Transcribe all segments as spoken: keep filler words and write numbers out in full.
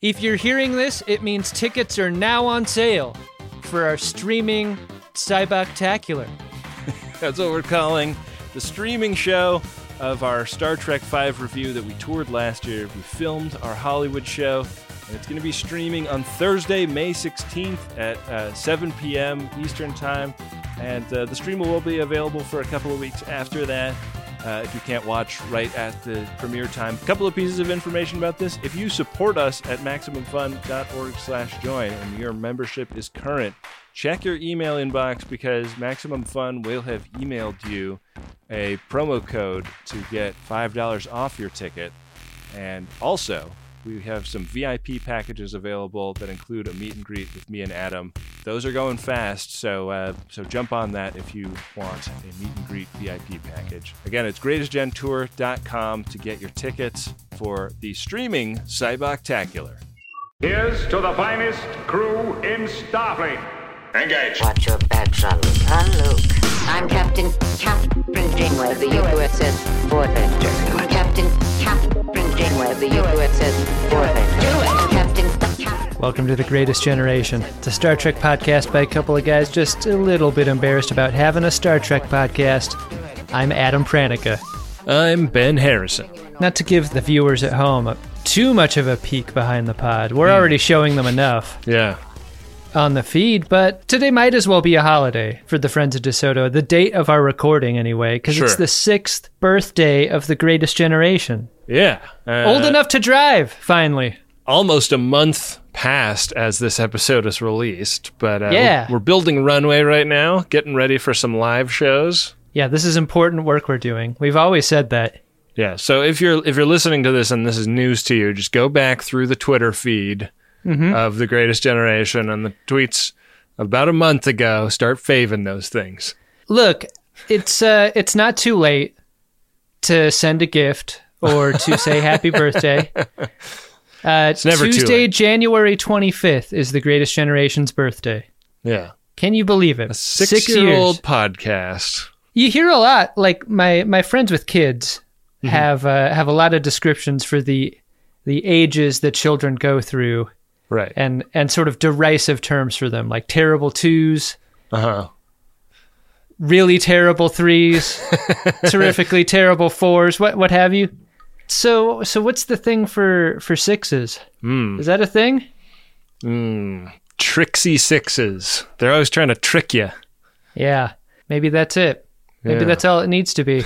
If you're hearing this, it means tickets are now on sale for our streaming Cyboctacular. That's what we're calling the streaming show of our Star Trek five review that we toured last year. We filmed our Hollywood show, and it's going to be streaming on Thursday, May sixteenth at uh, seven p.m. Eastern Time. And uh, the stream will be available for a couple of weeks after that. Uh, if you can't watch right at the premiere time. A couple of pieces of information about this. If you support us at MaximumFun.org slash join and your membership is current, check your email inbox because Maximum Fun will have emailed you a promo code to get five dollars off your ticket. And also, we have some V I P packages available that include a meet and greet with me and Adam. Those are going fast, so uh, so jump on that if you want a meet and greet V I P package. Again, it's greatest gen tour dot com to get your tickets for the streaming Cyboctacular. Here's to the finest crew in Starfleet. Engage. Watch your back, Jean-Luc. Un-Luc. I'm Captain Captain Janeway of the U S S Voyager. Captain Captain Janeway of the U S S Voyager. Captain Captain. Welcome to The Greatest Generation. It's a Star Trek podcast by a couple of guys just a little bit embarrassed about having a Star Trek podcast. I'm Adam Pranica. I'm Ben Harrison. Not to give the viewers at home a, too much of a peek behind the pod. We're mm. already showing them enough. Yeah. On the feed, but today might as well be a holiday for the Friends of DeSoto, the date of our recording anyway, because sure. It's the sixth birthday of The Greatest Generation. Yeah. Uh, Old enough to drive, finally. Almost a month passed as this episode is released, but uh, yeah. we're, we're building runway right now, getting ready for some live shows. Yeah, this is important work we're doing. We've always said that. Yeah, so if you're if you're listening to this and this is news to you, just go back through the Twitter feed Mm-hmm. of The Greatest Generation and the tweets about a month ago. Start faving those things. Look, it's uh, it's not too late to send a gift or to say happy birthday. Uh, it's never Tuesday, too late. January twenty-fifth is The Greatest Generation's birthday. Yeah. Can you believe it? A six-year-old Six podcast. You hear a lot, like my, my friends with kids mm-hmm. have uh, have a lot of descriptions for the the ages that children go through. Right. And and sort of derisive terms for them, like terrible twos, uh-huh. really terrible threes, terrifically terrible fours, what what have you. So so what's the thing for, for sixes? Mm. Is that a thing? Mm. Tricksy sixes. They're always trying to trick you. Yeah, maybe that's it. Maybe yeah. that's all it needs to be.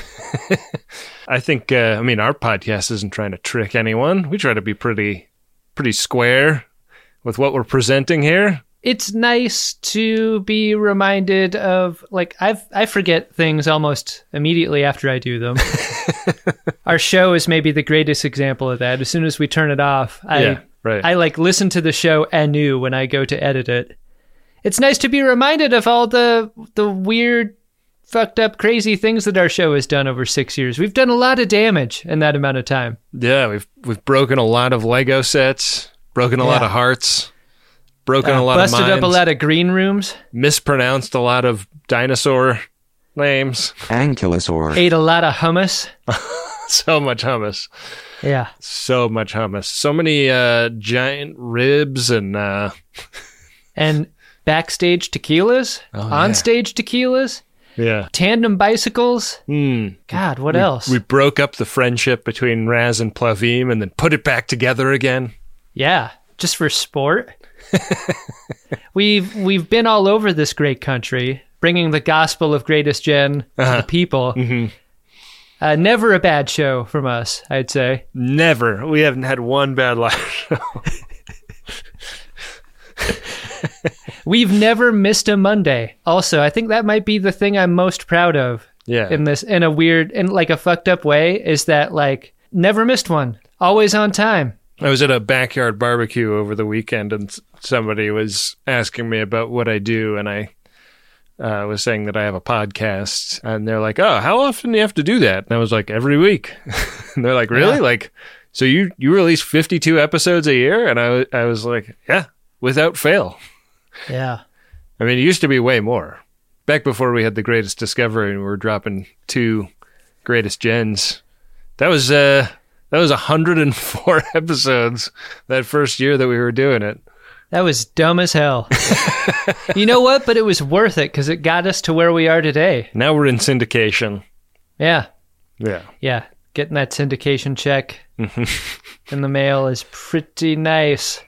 I think, uh, I mean, our podcast isn't trying to trick anyone. We try to be pretty pretty square with what we're presenting here. It's nice to be reminded of, like, I've, I forget things almost immediately after I do them. Our show is maybe the greatest example of that. As soon as we turn it off, I, yeah, right. I like listen to the show anew when I go to edit it. It's nice to be reminded of all the the weird, fucked up, crazy things that our show has done over six years. We've done a lot of damage in that amount of time. Yeah, we've we've broken a lot of Lego sets. Broken a yeah. lot of hearts, broken uh, a lot of minds. Busted up a lot of green rooms. Mispronounced a lot of dinosaur names. Ankylosaur. Ate a lot of hummus. So much hummus. Yeah. So much hummus. So many uh, giant ribs and... Uh... and backstage tequilas. Oh, onstage yeah. tequilas. Yeah. Tandem bicycles. Mm. God, what we, else? We broke up the friendship between Raz and Plavim and then put it back together again. Yeah, just for sport. we've we've been all over this great country, bringing the gospel of Greatest Gen uh-huh. to the people. Mm-hmm. Uh, never a bad show from us, I'd say. Never. We haven't had one bad live show. We've never missed a Monday. Also, I think that might be the thing I'm most proud of. Yeah. In this, in a weird, in like a fucked up way, is that like never missed one. Always on time. I was at a backyard barbecue over the weekend and somebody was asking me about what I do, and I uh, was saying that I have a podcast, and they're like, oh, how often do you have to do that? And I was like, every week. And they're like, really? Yeah. Like, so you, you release fifty-two episodes a year? And I, I was like, yeah, without fail. Yeah. I mean, it used to be way more. Back before we had the Greatest Discovery and we were dropping two Greatest Gens. That was, uh, That was one hundred four episodes that first year that we were doing it. That was dumb as hell. You know what? But it was worth it because it got us to where we are today. Now we're in syndication. Yeah. Yeah. Yeah. Getting that syndication check in the mail is pretty nice.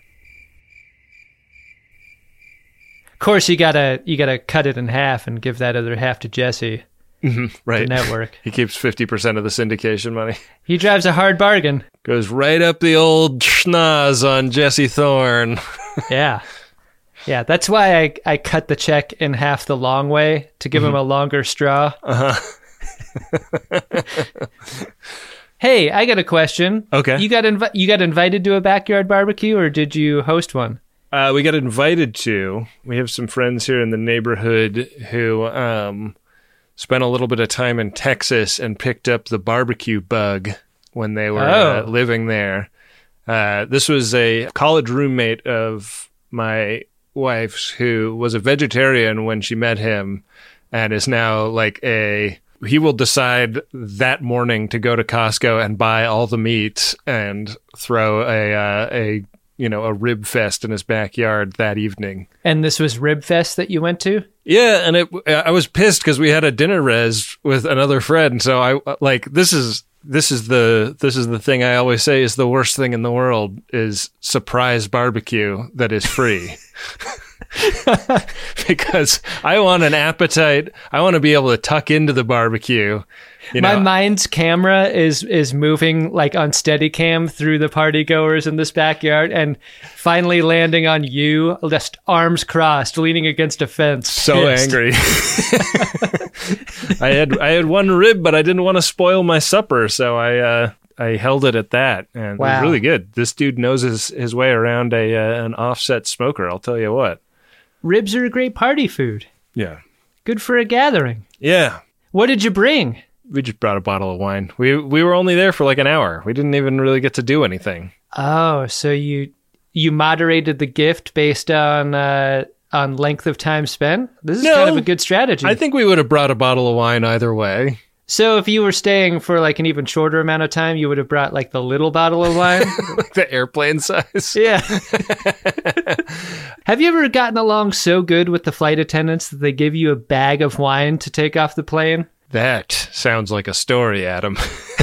Of course, you gotta you gotta cut it in half and give that other half to Jesse, Mm-hmm. Right. the network. He keeps fifty percent of the syndication money. He drives a hard bargain. Goes right up the old schnoz on Jesse Thorne. Yeah. Yeah, that's why I, I cut the check in half the long way to give him a longer straw. Uh-huh. Hey, I got a question. Okay. You got invi- you got invited to a backyard barbecue, or did you host one? Uh, we got invited to. We have some friends here in the neighborhood who um, spent a little bit of time in Texas and picked up the barbecue bug when they were uh, Oh. living there. Uh, this was a college roommate of my wife's who was a vegetarian when she met him and is now like a... He will decide that morning to go to Costco and buy all the meat and throw a uh, a you know a rib fest in his backyard that evening. And this was Rib Fest that you went to? Yeah, and it I was pissed because we had a dinner res with another friend. So I like this is this is the this is the thing I always say is the worst thing in the world is surprise barbecue that is free. Because I want an appetite. I want to be able to tuck into the barbecue. You My know, mind's camera is is moving like on Steadicam through the party goers in this backyard and finally landing on you, just arms crossed, leaning against a fence. so pissed. angry. I had I had one rib, but I didn't want to spoil my supper, so I uh, I held it at that, and it Wow. was really good. This dude knows his, his way around a uh, an offset smoker. I'll tell you what. Ribs are a great party food. Yeah, Good for a gathering. yeah. What did you bring? We just brought a bottle of wine. We we were only there for like an hour. We didn't even really get to do anything. Oh, so you you moderated the gift based on uh, on length of time spent? This is No. kind of a good strategy. I think we would have brought a bottle of wine either way. So if you were staying for like an even shorter amount of time, you would have brought like the little bottle of wine? Like the airplane size. Yeah. Have you ever gotten along so good with the flight attendants that they give you a bag of wine to take off the plane? That sounds like a story, Adam.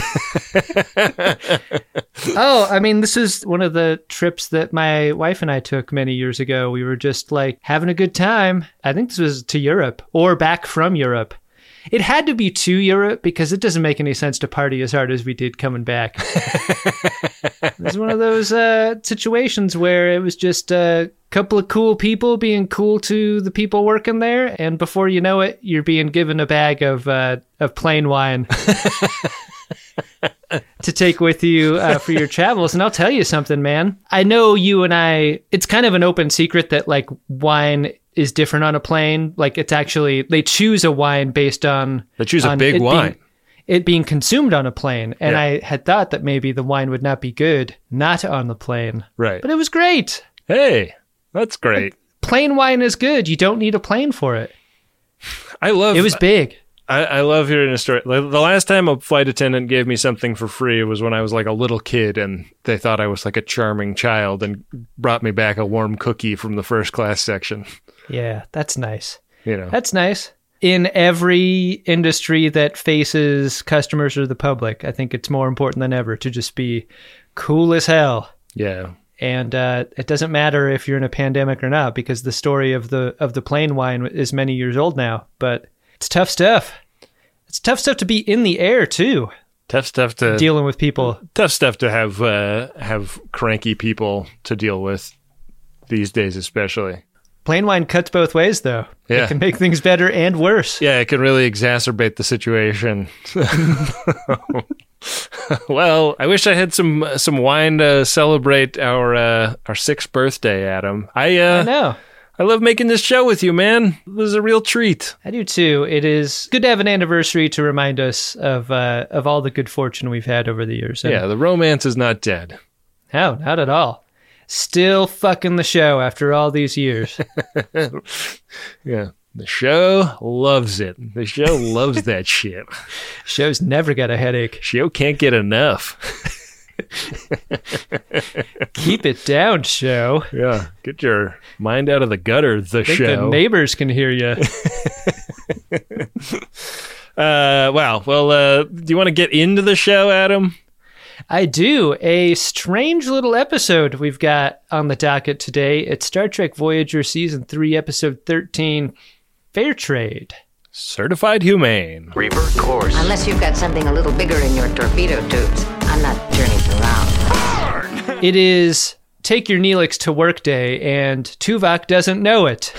Oh, I mean, this is one of the trips that my wife and I took many years ago. We were just like having a good time. I think this was to Europe or back from Europe. It had to be to Europe because it doesn't make any sense to party as hard as we did coming back. It was one of those uh, situations where it was just a couple of cool people being cool to the people working there, and before you know it, you're being given a bag of uh, of plain wine to take with you uh, for your travels. And I'll tell you something, man. I know you and I, it's kind of an open secret that like wine is different on a plane. Like it's actually, they choose a wine based on... They choose a on big it wine. Being, it being consumed on a plane. And Yeah. I had thought that maybe the wine would not be good not on the plane. Right. But it was great. Hey, that's great. Plain wine is good. You don't need a plane for it. I love It was big. I, I love hearing a story. Like, the last time a flight attendant gave me something for free was when I was like a little kid and they thought I was like a charming child and brought me back a warm cookie from the first class section. Yeah, that's nice. You know. That's nice. In every industry that faces customers or the public, I think it's more important than ever to just be cool as hell. Yeah. And uh, it doesn't matter if you're in a pandemic or not, because the story of the of the plain wine is many years old now. But it's tough stuff. It's tough stuff to be in the air too, Tough stuff to dealing with people. tough stuff to have uh, have cranky people to deal with these days, especially. Plain wine cuts both ways, though. Yeah. It can make things better and worse. Yeah, it can really exacerbate the situation. Well, I wish I had some some wine to celebrate our uh, our sixth birthday, Adam. I uh, I know. I love making this show with you, man. It was a real treat. I do too. It is good to have an anniversary to remind us of uh, of all the good fortune we've had over the years. And Yeah, the romance is not dead. no, not at all. Still fucking the show after all these years. Yeah. The show loves it. The show loves that shit. Show's never got a headache. Show can't get enough. Keep it down, show. Yeah, get your mind out of the gutter, the I think show. the neighbors can hear you. uh, wow. Well, uh, do you want to get into the show, Adam? I do. A strange little episode we've got on the docket today. It's Star Trek Voyager Season three, Episode thirteen, Fair Trade. Certified Humane. Revert course. Unless you've got something a little bigger in your torpedo tubes, I'm not turning around. It is Take Your Neelix to Work Day, and Tuvok doesn't know it.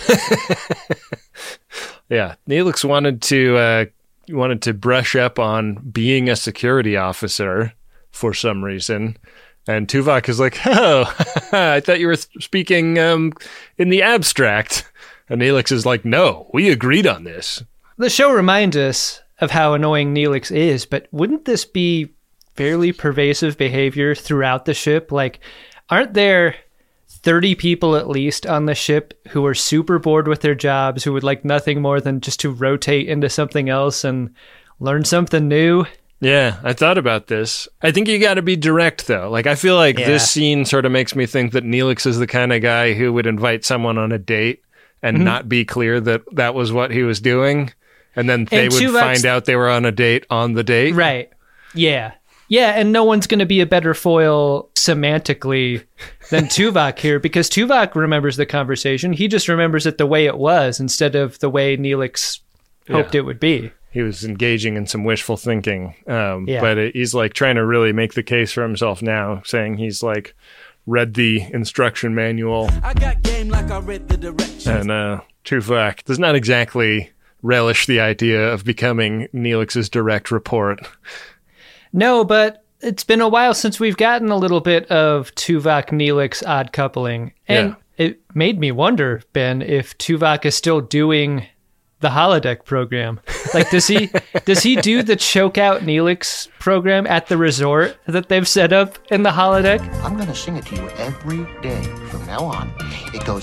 Yeah, Neelix wanted to uh, wanted to brush up on being a security officer for some reason, and Tuvok is like, "Oh, I thought you were speaking um, in the abstract." And Neelix is like, "No, we agreed on this." The show reminds us of how annoying Neelix is, but wouldn't this be fairly pervasive behavior throughout the ship? Like, aren't there thirty people at least on the ship who are super bored with their jobs, who would like nothing more than just to rotate into something else and learn something new? Yeah, I thought about this. I think you got to be direct, though. Like, I feel like Yeah. this scene sort of makes me think that Neelix is the kind of guy who would invite someone on a date and Mm-hmm. not be clear that that was what he was doing. And then they And would Tuvok's- find out they were on a date on the date. Right. Yeah. Yeah, and no one's going to be a better foil semantically than Tuvok here, because Tuvok remembers the conversation. He just remembers it the way it was instead of the way Neelix hoped Yeah. it would be. He was engaging in some wishful thinking. Um, Yeah. But it, he's like trying to really make the case for himself now, saying he's like read the instruction manual. I got game like I read the directions. And uh, Tuvok does not exactly relish the idea of becoming Neelix's direct report. No, but it's been a while since we've gotten a little bit of Tuvok Neelix odd coupling. And Yeah. it made me wonder, Ben, if Tuvok is still doing the holodeck program. Like, does he does he do the choke out Neelix program at the resort that they've set up in the holodeck? I'm gonna sing it to you every day from now on. It goes.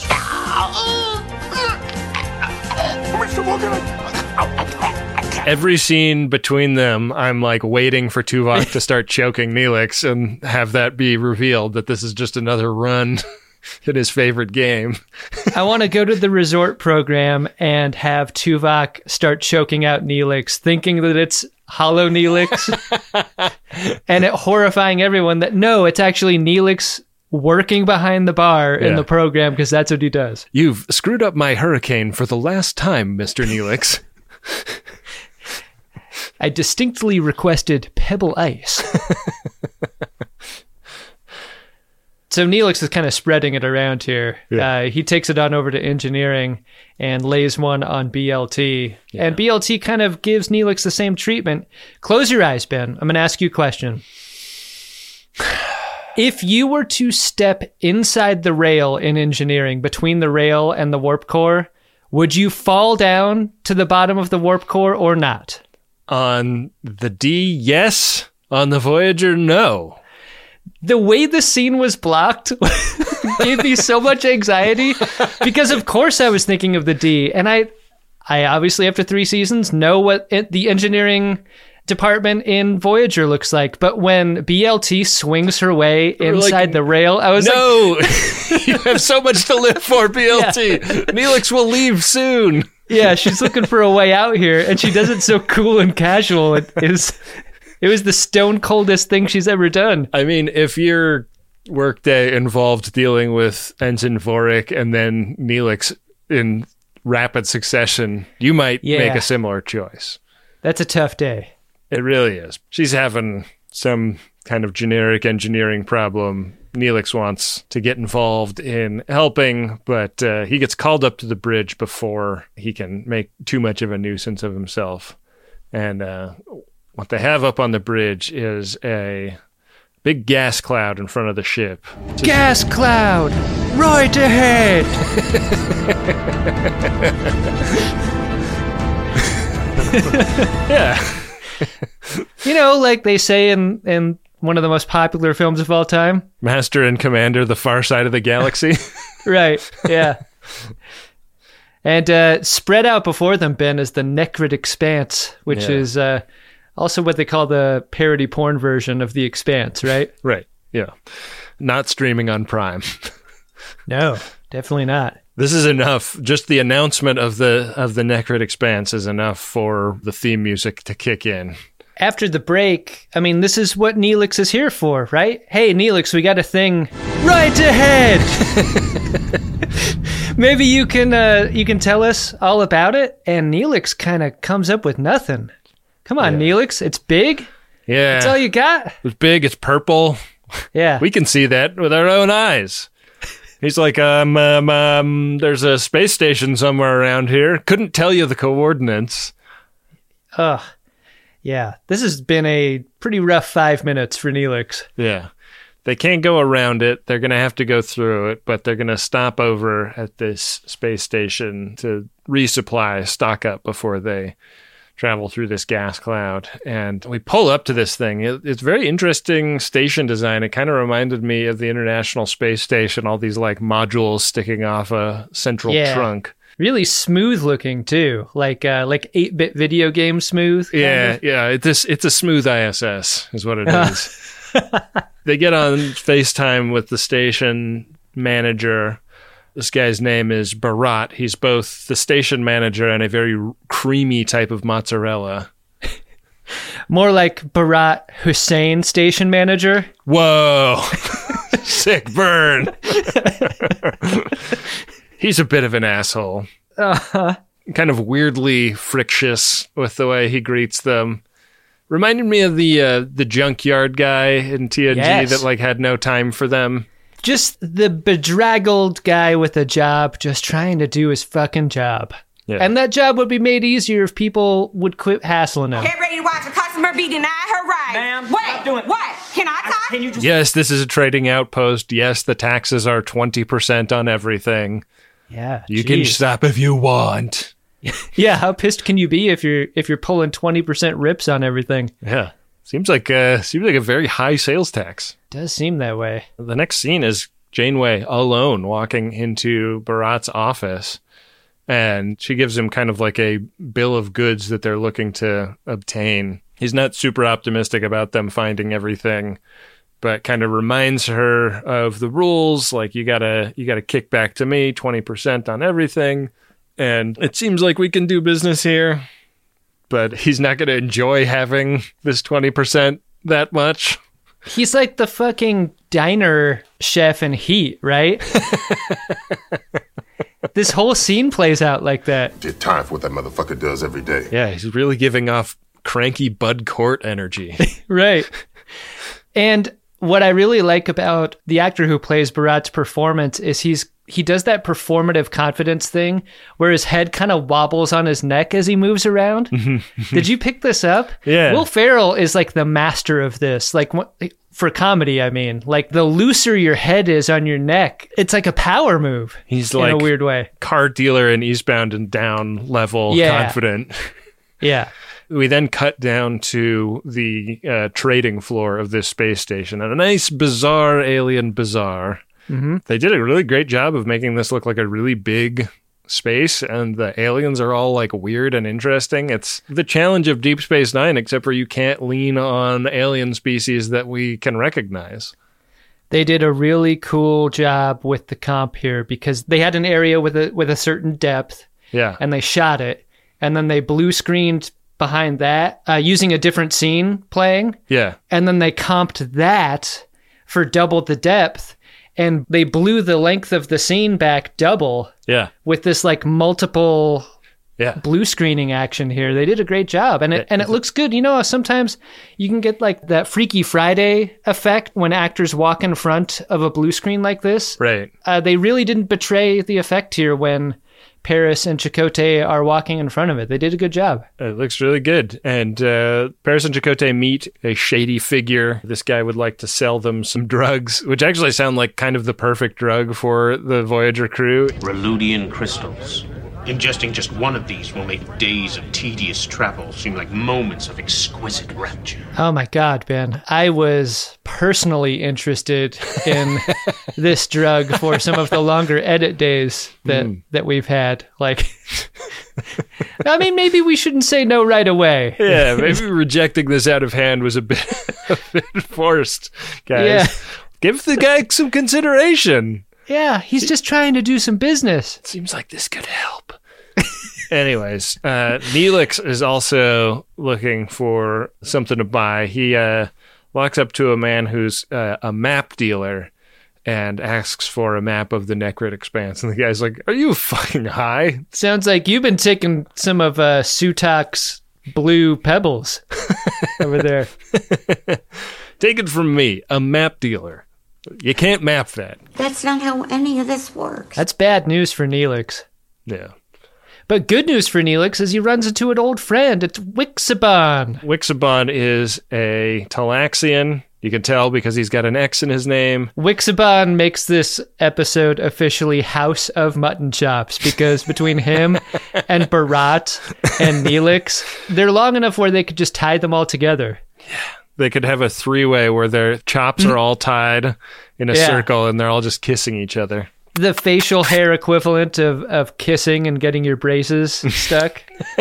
Every scene between them, I'm like waiting for Tuvok to start choking Neelix and have that be revealed that this is just another run in his favorite game. I want to go to the resort program and have Tuvok start choking out Neelix, thinking that it's hollow Neelix, and it horrifying everyone that no, it's actually Neelix working behind the bar in Yeah. the program, because that's what he does. You've screwed up my hurricane for the last time, Mister Neelix. I distinctly requested pebble ice. So Neelix is kind of spreading it around here. Yeah. Uh, he takes it on over to engineering and lays one on B L T. And B L T kind of gives Neelix the same treatment. Close your eyes, Ben. I'm going to ask you a question. If you were to step inside the rail in engineering, between the rail and the warp core, would you fall down to the bottom of the warp core or not? On the D, yes. On the Voyager, no. The way the scene was blocked gave me so much anxiety, because of course I was thinking of the D, and I, I obviously after three seasons know what it, the engineering department in Voyager looks like. But when B L T swings her way We're inside like, the rail, I was like, No! You have so much to live for, B L T. Neelix will leave soon. yeah, she's looking for a way out here, and she does it so cool and casual. It is, it was the stone coldest thing she's ever done. I mean, if your workday involved dealing with Ensign Vorik and then Neelix in rapid succession, you might Yeah. make a similar choice. That's a tough day. It really is. She's having some kind of generic engineering problem. Neelix wants to get involved in helping, but uh, he gets called up to the bridge before he can make too much of a nuisance of himself. And uh, what they have up on the bridge is a big gas cloud in front of the ship. Gas cloud, right ahead. Yeah. You know, like they say in, in one of the most popular films of all time. Master and Commander, The Far Side of the Galaxy. Right, yeah. And uh, spread out before them, Ben, is the Necrid Expanse, which Yeah. is uh, Also what they call the parody porn version of The Expanse, right? Right. Yeah. Not streaming on Prime. No, definitely not. This is enough. Just the announcement of the of the Necrit Expanse is enough for the theme music to kick in. After the break, I mean, this is what Neelix is here for, right? Hey, Neelix, we got a thing right ahead. Maybe you can uh, you can tell us all about it. And Neelix kind of comes up with nothing. Come on, Yeah. Neelix, it's big. Yeah. That's all you got. It's big. It's purple. Yeah. We can see that with our own eyes. He's like, um, um, um, there's a space station somewhere around here. Couldn't tell you the coordinates. Ugh. Yeah. This has been a pretty rough five minutes for Neelix. Yeah. They can't go around it. They're going to have to go through it, but they're going to stop over at this space station to resupply, stock up before they travel through this gas cloud. And we pull up to this thing. It, it's very interesting station design. It kind of reminded me of the International Space Station, all these like modules sticking off a central Yeah. trunk. Really smooth looking too, like uh, like eight-bit video game smooth. Yeah, kinda. yeah. It's it's a smooth I S S is what it is. They get on FaceTime with the station manager. This guy's name is Barat. He's both the station manager and a very creamy type of mozzarella. More like Bharat Hussein, station manager. Whoa. Sick burn. He's a bit of an asshole. Uh-huh. Kind of weirdly frictious with the way he greets them. Reminded me of the uh, the junkyard guy in T N G Yes. that like had no time for them. Just the bedraggled guy with a job, just trying to do his fucking job. Yeah. And that job would be made easier if people would quit hassling him. Get ready to watch a customer be denied her right. Ma'am, Wait, stop doing it. what? Can I talk? Can you just... Yes, this is a trading outpost. Yes, the taxes are twenty percent on everything. Yeah, You can geez. stop if you want. Yeah, how pissed can you be if you're if you're pulling twenty percent rips on everything? Yeah. Seems like uh seems like a very high sales tax. Does seem that way. The next scene is Janeway alone walking into Barat's office, and she gives him kind of like a bill of goods that they're looking to obtain. He's not super optimistic about them finding everything, but kind of reminds her of the rules, like you gotta you gotta kick back to me twenty percent on everything. And it seems like we can do business here, but he's not going to enjoy having this twenty percent that much. He's like the fucking diner chef in Heat, right? This whole scene plays out like that. Get tired of what that motherfucker does every day. Yeah, he's really giving off cranky Bud Cort energy. Right. And what I really like about the actor who plays Barat's performance is he's he does that performative confidence thing where his head kind of wobbles on his neck as he moves around. Did you pick this up? Yeah. Will Ferrell is like the master of this. Like what, for comedy, I mean. Like the looser your head is on your neck, it's like a power move. He's in like a weird way. car dealer in Eastbound and Down level Yeah. confident. Yeah. We then cut down to the uh, trading floor of this space station, and a nice, bizarre alien bazaar. Mm-hmm. They did a really great job of making this look like a really big space, and the aliens are all like weird and interesting. It's the challenge of Deep Space Nine, except for you can't lean on alien species that we can recognize. They did a really cool job with the comp here because they had an area with a with a certain depth, Yeah. and they shot it, and then they blue screened behind that uh, using a different scene playing, Yeah. and then they comped that for double the depth, and they blew the length of the scene back double Yeah. with this like multiple Yeah. blue screening action here. They did a great job, and it and it looks good. You know, sometimes you can get like that Freaky Friday effect when actors walk in front of a blue screen like this. Right. Uh, they really didn't betray the effect here when Paris and Chakotay are walking in front of it. They did a good job. It looks really good. And uh, Paris and Chakotay meet a shady figure. This guy would like to sell them some drugs, which actually sound like kind of the perfect drug for the Voyager crew. Reludian crystals. Ingesting just one of these will make days of tedious travel seem like moments of exquisite rapture. Oh my God, Ben. I was personally interested in this drug for some of the longer edit days that, Mm. that we've had. Like, I mean, maybe we shouldn't say no right away. Yeah, maybe rejecting this out of hand was a bit, a bit forced, guys. Yeah. Give the guy some consideration. Yeah, he's just trying to do some business. Seems like this could help. Anyways, uh, Neelix is also looking for something to buy. He uh, walks up to a man who's uh, a map dealer and asks for a map of the Necrit Expanse. And the guy's like, are you fucking high? Sounds like you've been taking some of uh, Sutak's blue pebbles over there. Take it from me, a map dealer. You can't map that. That's not how any of this works. That's bad news for Neelix. Yeah. But good news for Neelix is he runs into an old friend. It's Wixaban. Wixaban is a Talaxian. You can tell because he's got an X in his name. Wixaban makes this episode officially House of Mutton Chops because between him and Barat and Neelix, they're long enough where they could just tie them all together. Yeah. They could have a three-way where their chops are all tied in a Yeah. circle and they're all just kissing each other. The facial hair equivalent of, of kissing and getting your braces stuck.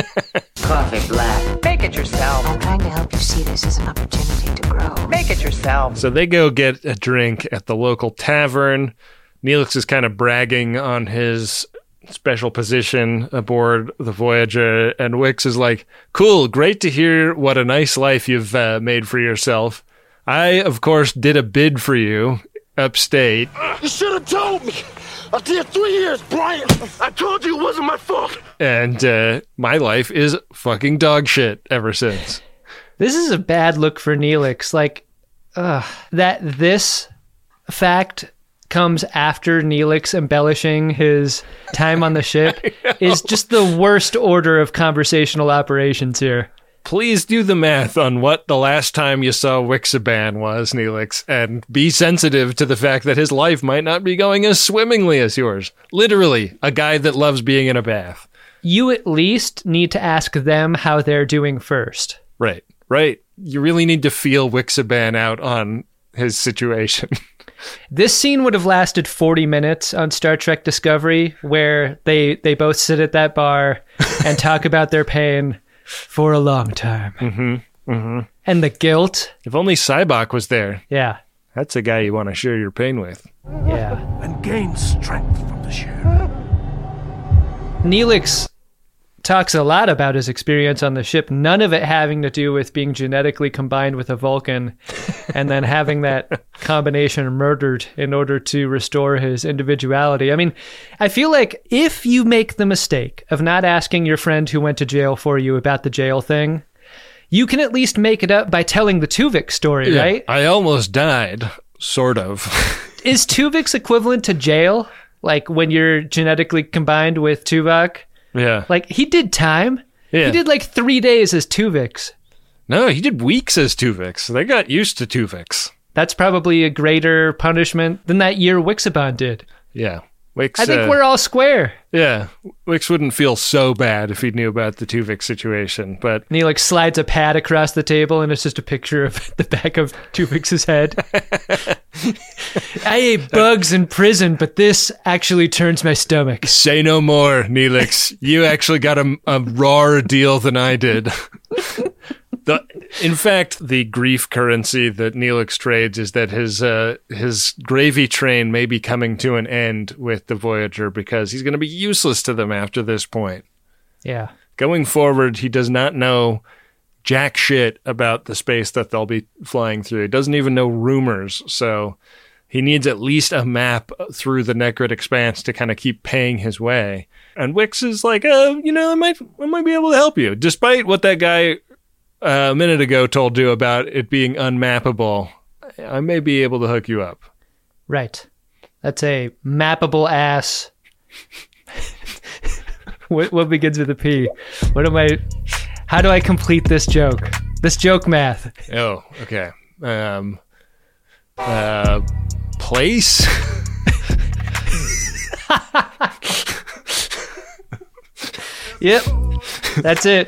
Coffee black. Make it yourself. I'm trying to help you see this as an opportunity to grow. Make it yourself. So they go get a drink at the local tavern. Neelix is kind of bragging on his special position aboard the Voyager, and Wix is like, cool, great to hear what a nice life you've uh, made for yourself. I, of course, did a bid for you upstate. You should have told me. I did three years, Brian. I told you it wasn't my fault. And uh, my life is fucking dog shit ever since. This is a bad look for Neelix. Like, uh, that this fact comes after Neelix embellishing his time on the ship is just the worst order of conversational operations here. Please do the math on what the last time you saw Wixaban was, Neelix, and be sensitive to the fact that his life might not be going as swimmingly as yours. Literally, a guy that loves being in a bath. You at least need to ask them how they're doing first. Right, right. You really need to feel Wixaban out on his situation. This scene would have lasted forty minutes on Star Trek Discovery, where they, they both sit at that bar and talk about their pain for a long time. Mm-hmm. Mm-hmm. And the guilt. If only Cybok was there. Yeah. That's a guy you want to share your pain with. Yeah. And gain strength from the share. Neelix talks a lot about his experience on the ship, none of it having to do with being genetically combined with a Vulcan and then having that combination murdered in order to restore his individuality. I mean, I feel like if you make the mistake of not asking your friend who went to jail for you about the jail thing, you can at least make it up by telling the Tuvix story, Yeah, right? I almost died, sort of. Is Tuvix equivalent to jail? Like when you're genetically combined with Tuvok? Yeah. Like, he did time. Yeah. He did like three days as Tuvix. No, he did weeks as Tuvix. They got used to Tuvix. That's probably a greater punishment than that year Wixaban did. Yeah. Wix, I think uh, we're all square. Yeah. Wix wouldn't feel so bad if he knew about the Tuvix situation, but... And he like slides a pad across the table and it's just a picture of the back of Tuvix's head. I ate bugs in prison, but this actually turns my stomach. Say no more, Neelix. You actually got a, a rawer deal than I did. The, in fact, the grief currency that Neelix trades is that his uh, his gravy train may be coming to an end with the Voyager because he's going to be useless to them after this point. Yeah. Going forward, he does not know jack shit about the space that they'll be flying through. He doesn't even know rumors, so he needs at least a map through the Necrit Expanse to kind of keep paying his way. And Wix is like, uh, you know, I might, I might be able to help you, despite what that guy uh, a minute ago told you about it being unmappable. I may be able to hook you up. Right. That's a mappable ass. what, what begins with a P? What am I... How do I complete this joke? This joke math. Oh, okay. Um, uh, place? Yep. That's it.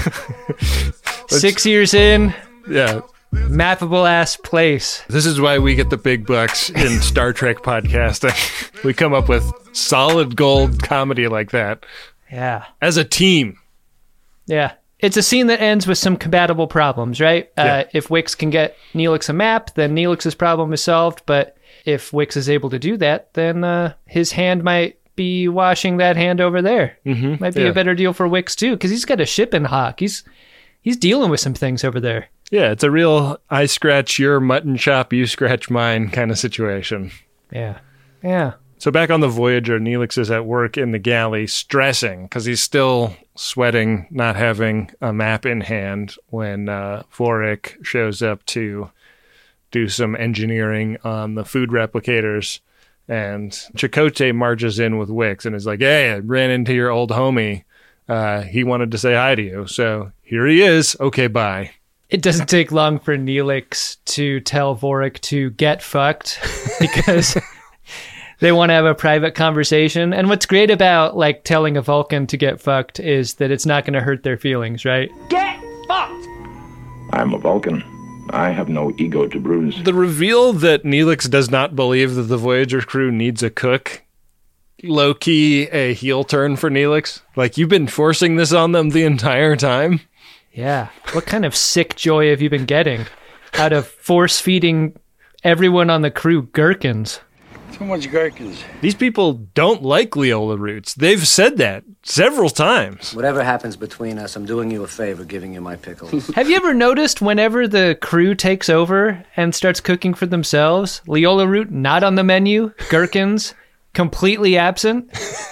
Six years in. Yeah. Mappable ass place. This is why we get the big bucks in Star Trek podcasting. We come up with solid gold comedy like that. Yeah. As a team. Yeah. It's a scene that ends with some compatible problems, right? Yeah. Uh, if Wix can get Neelix a map, then Neelix's problem is solved. But if Wix is able to do that, then uh, his hand might be washing that hand over there. Mm-hmm. Might be Yeah. a better deal for Wix, too, because he's got a ship in Hawk. He's, he's dealing with some things over there. Yeah, it's a real I scratch your mutton chop, you scratch mine kind of situation. Yeah. Yeah. So back on the Voyager, Neelix is at work in the galley, stressing because he's still sweating, not having a map in hand when uh, Vorik shows up to do some engineering on the food replicators. And Chakotay marches in with Wix and is like, hey, I ran into your old homie. Uh, he wanted to say hi to you. So here he is. Okay, bye. It doesn't take long for Neelix to tell Vorik to get fucked because they want to have a private conversation. And what's great about like telling a Vulcan to get fucked is that it's not going to hurt their feelings, right? Get fucked! I'm a Vulcan. I have no ego to bruise. The reveal that Neelix does not believe that the Voyager crew needs a cook, low-key a heel turn for Neelix. Like, you've been forcing this on them the entire time? Yeah. What kind of sick joy have you been getting out of force-feeding everyone on the crew gherkins? Too much gherkins. These people don't like Leola roots. They've said that several times. Whatever happens between us, I'm doing you a favor giving you my pickles. Have you ever noticed whenever the crew takes over and starts cooking for themselves, Leola root not on the menu, gherkins completely absent?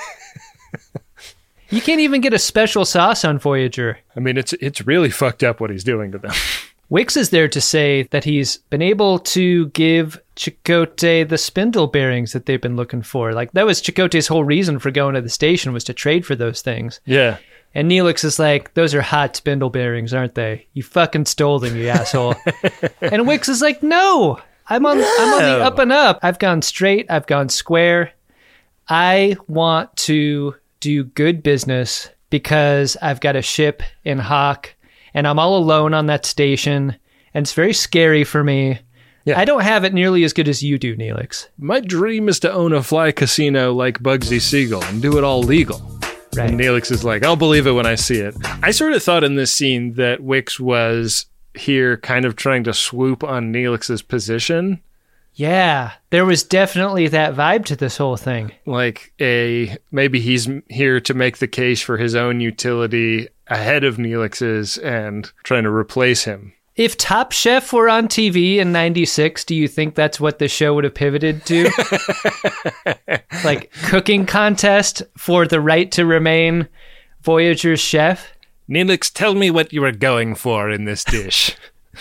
You can't even get a special sauce on Voyager. I mean, it's it's really fucked up what he's doing to them. Wix is there to say that he's been able to give Chakotay the spindle bearings that they've been looking for. Like, that was Chakotay's whole reason for going to the station, was to trade for those things. Yeah. And Neelix is like, those are hot spindle bearings, aren't they? You fucking stole them, you asshole. And Wix is like, no, I'm on, no. I'm on the up and up. I've gone straight. I've gone square. I want to do good business because I've got a ship in Hawk and I'm all alone on that station, and it's very scary for me. Yeah. I don't have it nearly as good as you do, Neelix. My dream is to own a fly casino like Bugsy Siegel and do it all legal. Right. And Neelix is like, I'll believe it when I see it. I sort of thought in this scene that Wix was here kind of trying to swoop on Neelix's position. Yeah, there was definitely that vibe to this whole thing. Like a, maybe he's here to make the case for his own utility ahead of Neelix's and trying to replace him. If Top Chef were on T V in ninety-six, do you think that's what the show would have pivoted to? Like cooking contest for the right to remain Voyager's chef? Neelix, tell me what you were going for in this dish.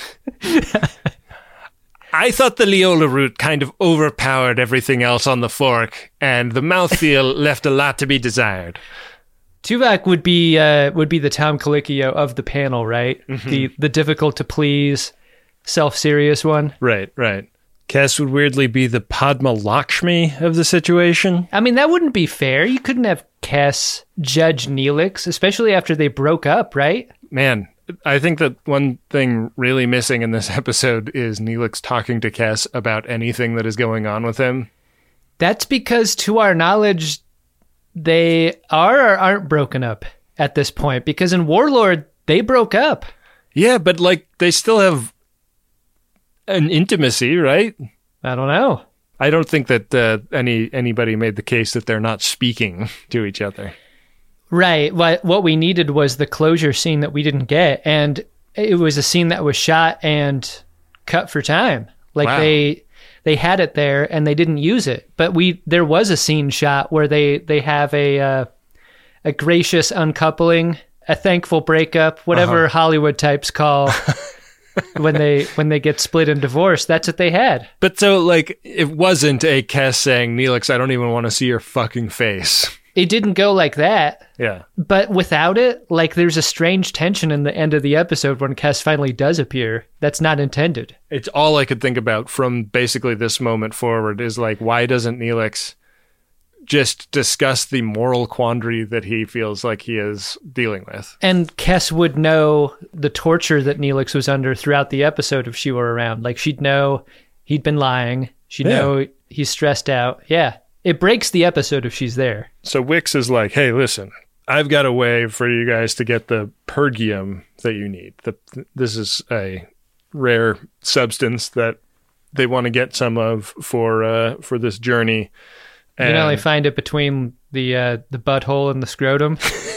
I thought the Leola root kind of overpowered everything else on the fork, and the mouthfeel left a lot to be desired. Tuvok would be uh, would be the Tom Colicchio of the panel, right? Mm-hmm. The the difficult to please, self-serious one. Right, right. Kes would weirdly be the Padma Lakshmi of the situation. I mean, that wouldn't be fair. You couldn't have Kes judge Neelix, especially after they broke up, right? Man, I think that one thing really missing in this episode is Neelix talking to Kes about anything that is going on with him. That's because, to our knowledge, they are or aren't broken up at this point, because in Warlord, they broke up. Yeah, but like they still have an intimacy, right? I don't know. I don't think that uh, any anybody made the case that they're not speaking to each other. Right. What what we needed was the closure scene that we didn't get, and it was a scene that was shot and cut for time. Like wow. they they had it there and they didn't use it. But we there was a scene shot where they they have a uh, a gracious uncoupling, a thankful breakup, whatever uh-huh. Hollywood types call when they when they get split and divorced. That's what they had. But so like it wasn't a Kes saying, Neelix, I don't even want to see your fucking face. It didn't go like that. Yeah. But without it, like there's a strange tension in the end of the episode when Kes finally does appear. That's not intended. It's all I could think about from basically this moment forward is like, why doesn't Neelix just discuss the moral quandary that he feels like he is dealing with? And Kes would know the torture that Neelix was under throughout the episode if she were around. Like she'd know he'd been lying. She'd yeah. know he's stressed out. Yeah. It breaks the episode if she's there. So Wix is like, hey, listen, I've got a way for you guys to get the Pergium that you need. The, this is a rare substance that they want to get some of for uh, for this journey. You can only find it between the uh, the butthole and the scrotum.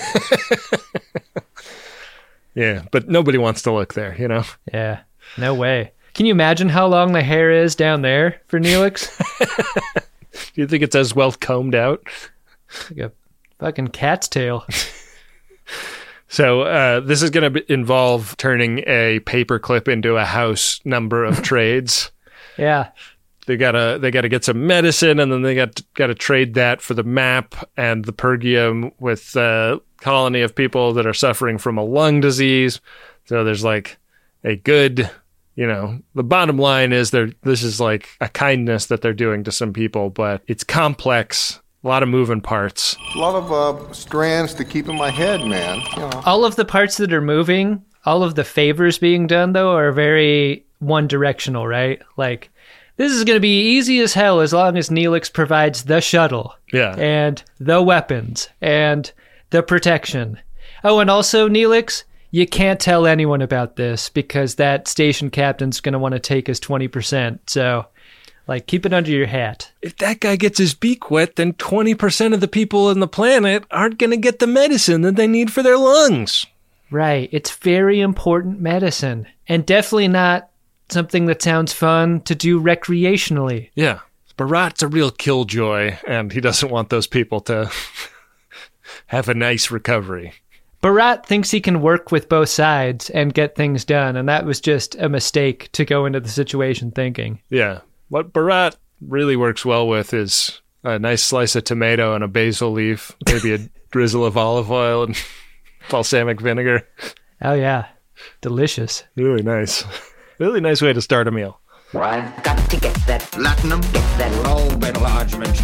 Yeah, but nobody wants to look there, you know? Yeah, no way. Can you imagine how long the hair is down there for Neelix? Do you think it's as well combed out? Like a fucking cat's tail. So uh, this is going to involve turning a paperclip into a house number of trades. Yeah. They gotta they gotta get some medicine, and then they got got to trade that for the map and the Pergium with a colony of people that are suffering from a lung disease. So there's like a good, you know, the bottom line is there. This is like a kindness that they're doing to some people, but it's complex. A lot of moving parts. A lot of uh, strands to keep in my head, man. You know. All of the parts that are moving, all of the favors being done, though, are very one-directional, right? Like, this is going to be easy as hell as long as Neelix provides the shuttle. Yeah. And the weapons. And the protection. Oh, and also, Neelix, you can't tell anyone about this because that station captain's going to want to take his twenty percent. So... like, keep it under your hat. If that guy gets his beak wet, then twenty percent of the people on the planet aren't going to get the medicine that they need for their lungs. Right. It's very important medicine. And definitely not something that sounds fun to do recreationally. Yeah. Barat's a real killjoy, and he doesn't want those people to have a nice recovery. Barat thinks he can work with both sides and get things done, and that was just a mistake to go into the situation thinking. Yeah. What Barat really works well with is a nice slice of tomato and a basil leaf, maybe a drizzle of olive oil and balsamic vinegar. Oh, yeah. Delicious. Really nice. Really nice way to start a meal. I've got to get that platinum, get that lobe enlargement.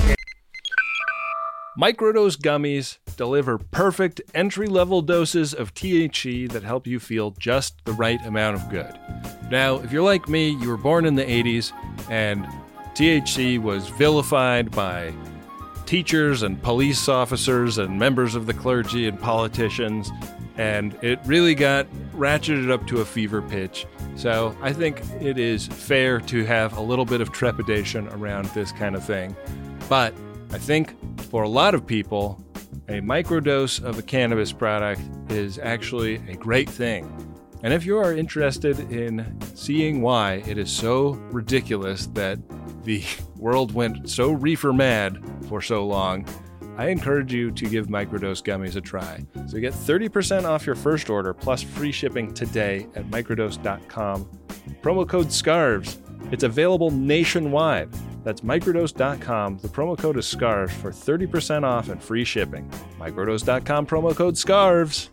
Microdose gummies deliver perfect entry-level doses of T H C that help you feel just the right amount of good. Now, if you're like me, you were born in the eighties, and T H C was vilified by teachers and police officers and members of the clergy and politicians, and it really got ratcheted up to a fever pitch. So I think it is fair to have a little bit of trepidation around this kind of thing. But I think for a lot of people, a microdose of a cannabis product is actually a great thing. And if you are interested in seeing why it is so ridiculous that the world went so reefer mad for so long, I encourage you to give Microdose Gummies a try. So get thirty percent off your first order plus free shipping today at microdose dot com. Promo code SCARVES. It's available nationwide. That's microdose dot com. The promo code is SCARVES for thirty percent off and free shipping. microdose dot com, promo code SCARVES.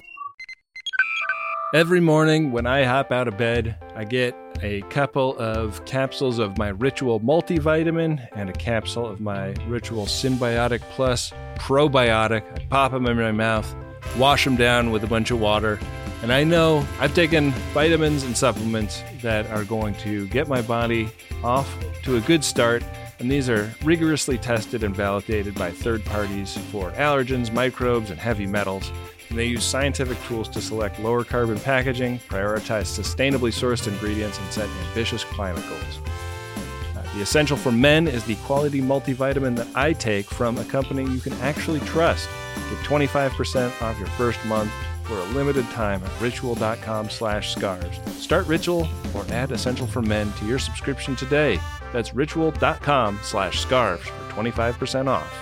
Every morning when I hop out of bed, I get a couple of capsules of my Ritual multivitamin and a capsule of my Ritual Symbiotic Plus probiotic. I pop them in my mouth, wash them down with a bunch of water, and I know I've taken vitamins and supplements that are going to get my body off to a good start, and these are rigorously tested and validated by third parties for allergens, microbes, and heavy metals. And they use scientific tools to select lower carbon packaging, prioritize sustainably sourced ingredients, and set ambitious climate goals. Uh, the Essential for Men is the quality multivitamin that I take from a company you can actually trust. Get twenty-five percent off your first month for a limited time at ritual dot com slash scarves. Start Ritual or add Essential for Men to your subscription today. That's ritual dot com slash scarves for twenty-five percent off.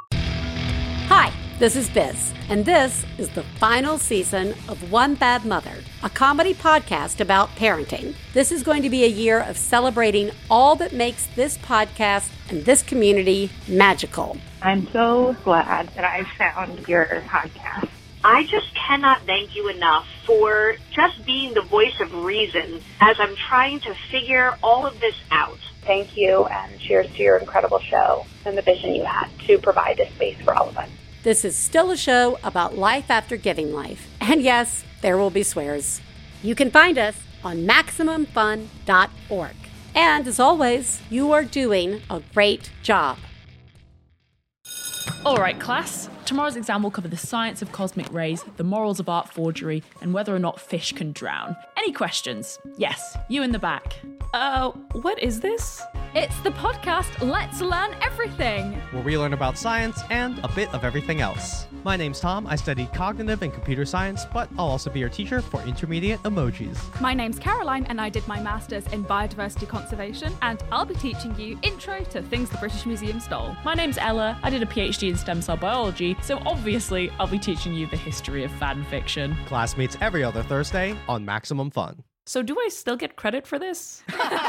Hi, this is Biz, and this is the final season of One Bad Mother, a comedy podcast about parenting. This is going to be a year of celebrating all that makes this podcast and this community magical. I'm so glad that I found your podcast. I just cannot thank you enough for just being the voice of reason as I'm trying to figure all of this out. Thank you, and cheers to your incredible show and the vision you had to provide this space for all of us. This is still a show about life after giving life. And yes, there will be swears. You can find us on maximum fun dot org. And as always, you are doing a great job. All right, class. Tomorrow's exam will cover the science of cosmic rays, the morals of art forgery, and whether or not fish can drown. Any questions? Yes, you in the back. Uh, what is this? It's the podcast Let's Learn Everything, where we learn about science and a bit of everything else. My name's Tom. I study cognitive and computer science, but I'll also be your teacher for intermediate emojis. My name's Caroline, and I did my master's in biodiversity conservation, and I'll be teaching you intro to things the British Museum stole. My name's Ella. I did a PhD in stem cell biology, so obviously I'll be teaching you the history of fan fiction. Class meets every other Thursday on Maximum Fun. So do I still get credit for this?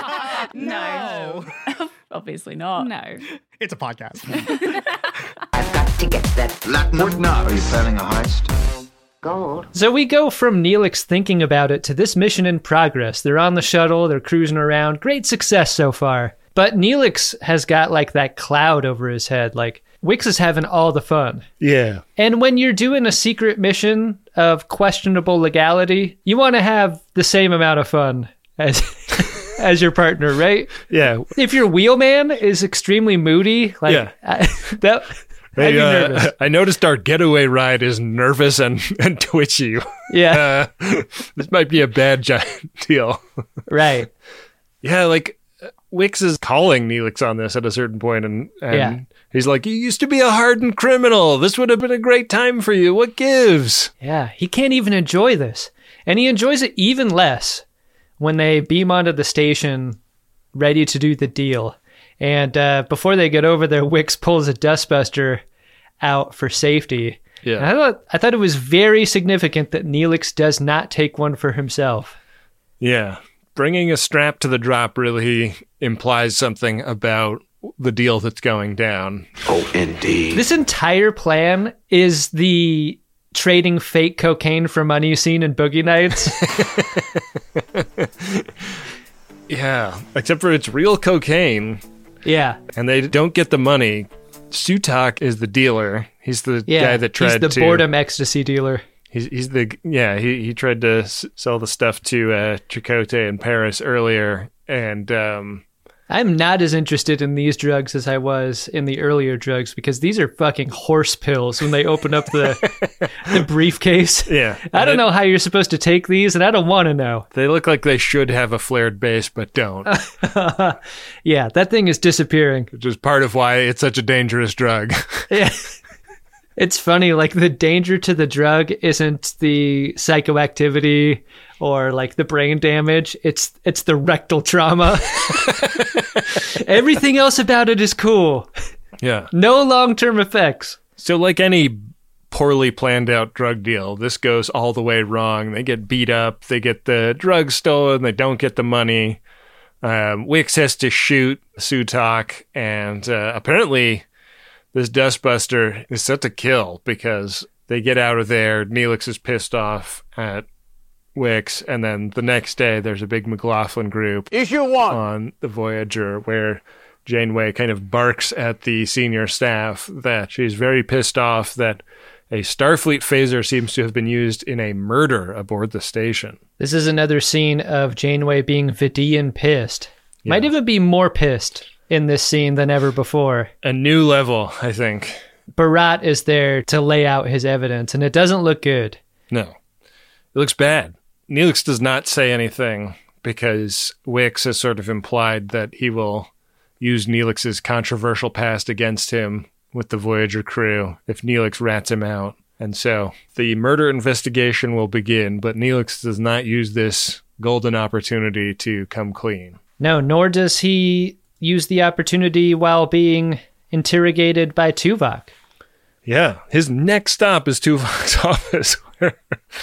No. Obviously not. No. It's a podcast. I've got to get that Latin or not? Are you planning a heist? gold. So we go from Neelix thinking about it to this mission in progress. They're on the shuttle, they're cruising around. Great success so far. But Neelix has got like that cloud over his head. Like, Wix is having all the fun. Yeah. And when you're doing a secret mission of questionable legality, you want to have the same amount of fun as as your partner, right? Yeah. If your wheelman is extremely moody, like yeah. I, that Hey, uh, I noticed our getaway ride is nervous and, and twitchy. Yeah. Uh, this might be a bad giant deal. Right. Yeah, like, Wix is calling Neelix on this at a certain point, and, and yeah. he's like, you used to be a hardened criminal. This would have been a great time for you. What gives? Yeah, he can't even enjoy this. And he enjoys it even less when they beam onto the station ready to do the deal. And uh, before they get over there, Wix pulls a dustbuster out for safety. Yeah. And I thought I thought it was very significant that Neelix does not take one for himself. Yeah. Bringing a strap to the drop really implies something about the deal that's going down. Oh, indeed. This entire plan is the trading fake cocaine for money scene in Boogie Nights. Yeah. Except for it's real cocaine. Yeah. And they don't get the money. Sutak is the dealer. He's the yeah, guy that tried to... he's the to, boredom ecstasy dealer. He's, he's the... Yeah, he, he tried to s- sell the stuff to uh, Chakotay in Paris earlier. And... um I'm not as interested in these drugs as I was in the earlier drugs because these are fucking horse pills when they open up the the briefcase. Yeah. I don't it, know how you're supposed to take these, and I don't want to know. They look like they should have a flared base, but don't. Yeah, that thing is disappearing. Which is part of why it's such a dangerous drug. Yeah. It's funny, like the danger to the drug isn't the psychoactivity or like the brain damage. It's it's the rectal trauma. Everything else about it is cool. Yeah. No long-term effects. So like any poorly planned out drug deal, this goes all the way wrong. They get beat up. They get the drugs stolen. They don't get the money. Um, Wix has to shoot Sutak, and uh, apparently... this dustbuster is set to kill because they get out of there. Neelix is pissed off at Wix, and then the next day there's a big McLaughlin group Issue one. on the Voyager where Janeway kind of barks at the senior staff that she's very pissed off that a Starfleet phaser seems to have been used in a murder aboard the station. This is another scene of Janeway being Vidian pissed. Yeah. Might even be more pissed in this scene than ever before. A new level, I think. Barat is there to lay out his evidence, and it doesn't look good. No. It looks bad. Neelix does not say anything because Wix has sort of implied that he will use Neelix's controversial past against him with the Voyager crew if Neelix rats him out. And so the murder investigation will begin, but Neelix does not use this golden opportunity to come clean. No, nor does he use the opportunity while being interrogated by Tuvok. Yeah, his next stop is Tuvok's office, where,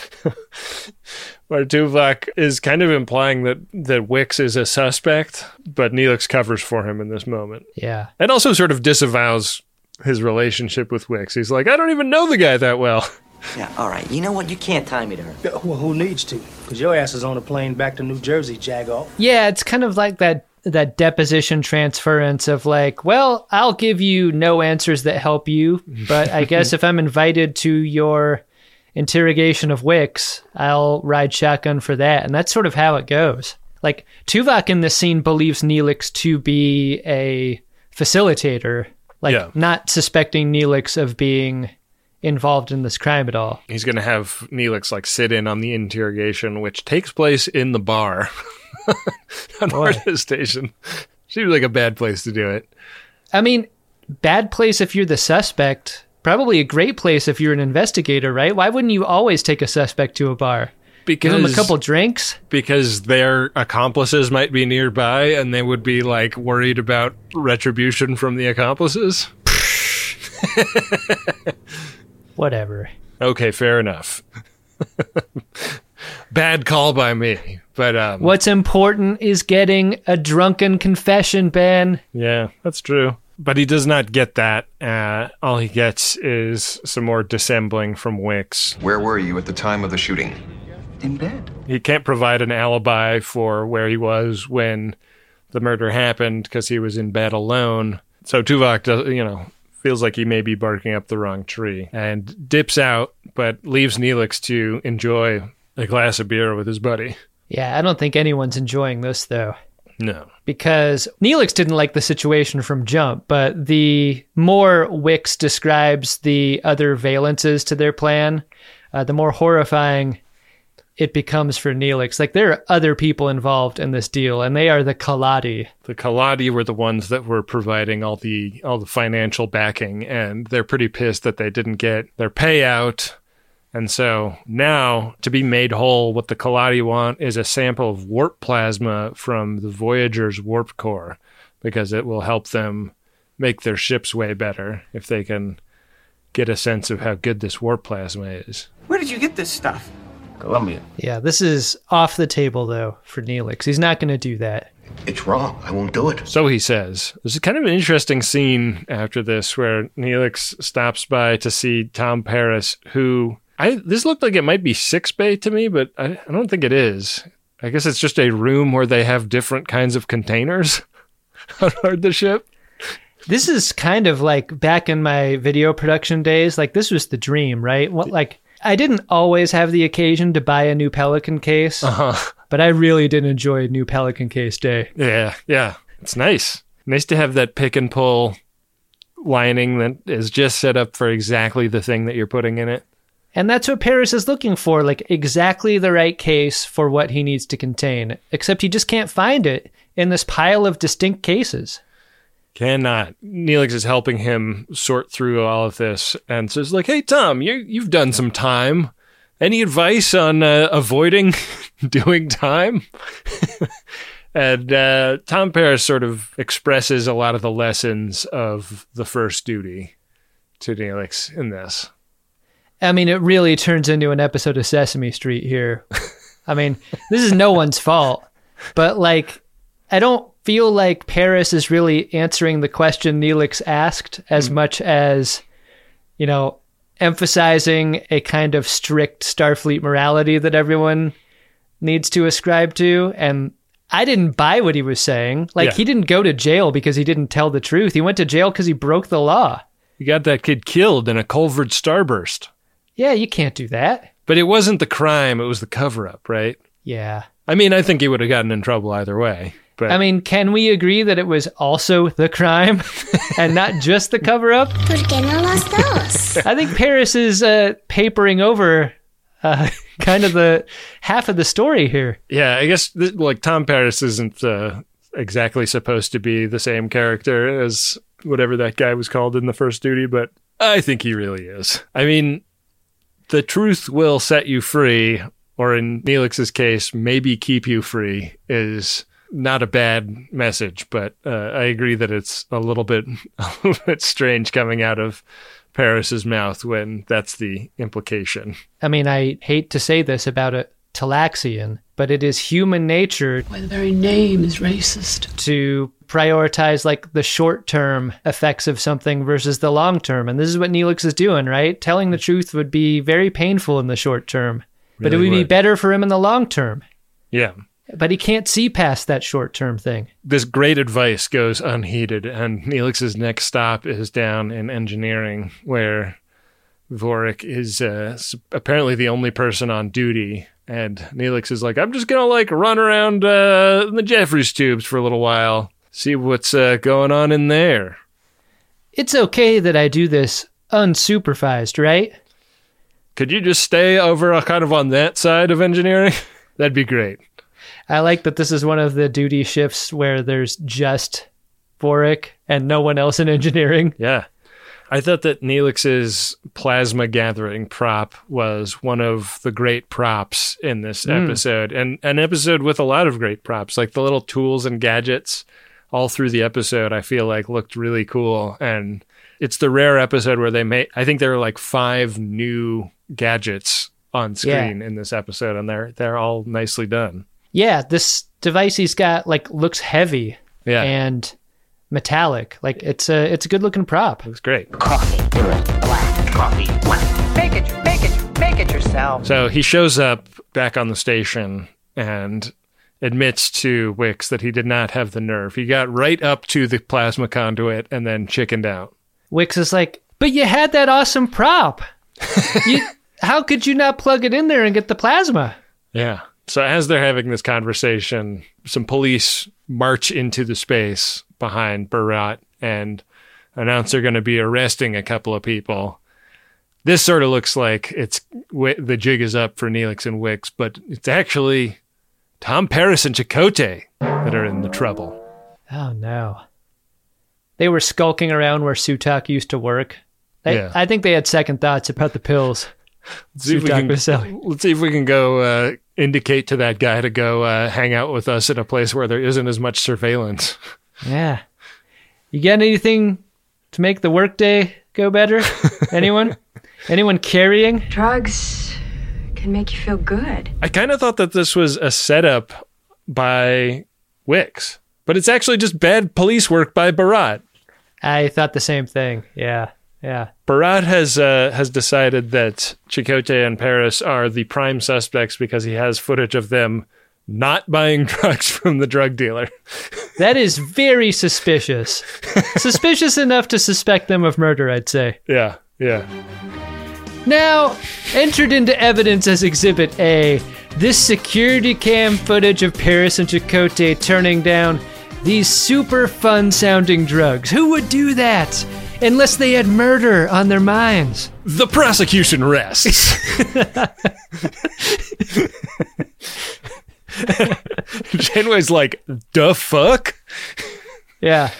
where Tuvok is kind of implying that, that Wix is a suspect, but Neelix covers for him in this moment. Yeah. And also sort of disavows his relationship with Wix. He's like, I don't even know the guy that well. Yeah, all right. You know what? You can't tie me to her. Yeah, well, who needs to? Because your ass is on a plane back to New Jersey, Jagoff. Yeah, it's kind of like that that deposition transference of like, well, I'll give you no answers that help you, but I guess if I'm invited to your interrogation of Wix, I'll ride shotgun for that. And that's sort of how it goes. Like, Tuvok in this scene believes Neelix to be a facilitator, like yeah. not suspecting Neelix of being involved in this crime at all. He's going to have Neelix like sit in on the interrogation, which takes place in the bar on Marta's station. Seems like a bad place to do it. I mean, bad place if you're the suspect. Probably a great place if you're an investigator, right? Why wouldn't you always take a suspect to a bar? Because, Give them a couple drinks? Because their accomplices might be nearby and they would be like worried about retribution from the accomplices. Whatever. Okay, fair enough. Bad call by me. But um, what's important is getting a drunken confession, Ben. Yeah, that's true. But he does not get that. Uh, all he gets is some more dissembling from Wicks. Where were you at the time of the shooting? In bed. He can't provide an alibi for where he was when the murder happened because he was in bed alone. So Tuvok, does, you know, feels like he may be barking up the wrong tree and dips out, but leaves Neelix to enjoy a glass of beer with his buddy. Yeah, I don't think anyone's enjoying this, though. No. Because Neelix didn't like the situation from jump, but the more Wicks describes the other valences to their plan, uh, the more horrifying it becomes for Neelix. Like, there are other people involved in this deal, and they are the Kaladi. The Kaladi were the ones that were providing all the all the financial backing, and they're pretty pissed that they didn't get their payout. And so now, to be made whole, what the Kaladi want is a sample of warp plasma from the Voyager's warp core, because it will help them make their ships way better if they can get a sense of how good this warp plasma is. Where did you get this stuff? Columbia. Yeah, this is off the table, though, for Neelix. He's not going to do that. It's wrong. I won't do it. So he says. There's kind of an interesting scene after this where Neelix stops by to see Tom Paris, who... I this looked like it might be Six Bay to me, but I, I don't think it is. I guess it's just a room where they have different kinds of containers on board the ship. This is kind of like back in my video production days. Like, this was the dream, right? What, like, I didn't always have the occasion to buy a new Pelican case, uh-huh. but I really did enjoy a new Pelican case day. Yeah, yeah. It's nice. Nice to have that pick and pull lining that is just set up for exactly the thing that you're putting in it. And that's what Paris is looking for, like exactly the right case for what he needs to contain, except he just can't find it in this pile of distinct cases. Cannot. Neelix is helping him sort through all of this and says, like, hey, Tom, you, you've done some time. Any advice on uh, avoiding doing time? And uh, Tom Paris sort of expresses a lot of the lessons of the first duty to Neelix in this. I mean, it really turns into an episode of Sesame Street here. I mean, this is no one's fault, but like, I don't feel like Paris is really answering the question Neelix asked as mm. much as, you know, emphasizing a kind of strict Starfleet morality that everyone needs to ascribe to. And I didn't buy what he was saying. Like, yeah. He didn't go to jail because he didn't tell the truth. He went to jail because he broke the law. You got that kid killed in a Culvered starburst. Yeah, you can't do that. But it wasn't the crime, it was the cover-up, right? Yeah. I mean, I think he would have gotten in trouble either way. But I mean, can we agree that it was also the crime and not just the cover-up? I think Paris is uh, papering over uh, kind of the half of the story here. Yeah, I guess, th- like, Tom Paris isn't uh, exactly supposed to be the same character as whatever that guy was called in the first duty, but I think he really is. I mean... The truth will set you free, or in Neelix's case, maybe keep you free, is not a bad message, but uh, I agree that it's a little bit a little bit strange coming out of Paris's mouth when that's the implication. I mean, I hate to say this about a Talaxian, but it is human nature. Why, the very name is racist. To prioritize like the short-term effects of something versus the long-term. And this is what Neelix is doing, right? Telling the truth would be very painful in the short term, but really it would, would be better for him in the long term. Yeah. But he can't see past that short-term thing. This great advice goes unheeded, and Neelix's next stop is down in engineering, where Vorik is uh, apparently the only person on duty. And Neelix is like, I'm just going to like run around uh, in the Jeffries tubes for a little while. See what's uh, going on in there. It's okay that I do this unsupervised, right? Could you just stay over uh, kind of on that side of engineering? That'd be great. I like that this is one of the duty shifts where there's just Vorik and no one else in engineering. Yeah. I thought that Neelix's plasma gathering prop was one of the great props in this Mm. episode, and an episode with a lot of great props, like the little tools and gadgets all through the episode, I feel like looked really cool. And it's the rare episode where they made, I think there were like five new gadgets on screen Yeah. in this episode, and they're they're all nicely done. Yeah, this device he's got like looks heavy Yeah. and metallic. Like it's a it's a good looking prop. It's great. Coffee, do it. Black coffee, black. Make it, make it, make it yourself. So he shows up back on the station and admits to Wicks that he did not have the nerve. He got right up to the plasma conduit and then chickened out. Wicks is like, but you had that awesome prop. you, how could you not plug it in there and get the plasma? Yeah. So as they're having this conversation, some police march into the space behind Barat and announce they're going to be arresting a couple of people. This sort of looks like it's the jig is up for Neelix and Wicks, but it's actually Tom Paris and Chakotay that are in the trouble. Oh, no. They were skulking around where Sutak used to work. I, Yeah. I think they had second thoughts about the pills. Let's see, if we Sutak can, was selling. let's see if we can go uh, indicate to that guy to go uh, hang out with us in a place where there isn't as much surveillance. Yeah. You got anything to make the workday go better? Anyone? Anyone carrying? Drugs can make you feel good. I kind of thought that this was a setup by Wicks, but it's actually just bad police work by Barat. I thought the same thing. Yeah. Yeah. Barat has uh, has decided that Chakotay and Paris are the prime suspects because he has footage of them not buying drugs from the drug dealer. That is very suspicious. Suspicious enough to suspect them of murder, I'd say. Yeah, yeah. Now, entered into evidence as Exhibit A, this security cam footage of Paris and Chakotay turning down these super fun sounding drugs. Who would do that? Unless they had murder on their minds. The prosecution rests. Janeway's like, the fuck? Yeah.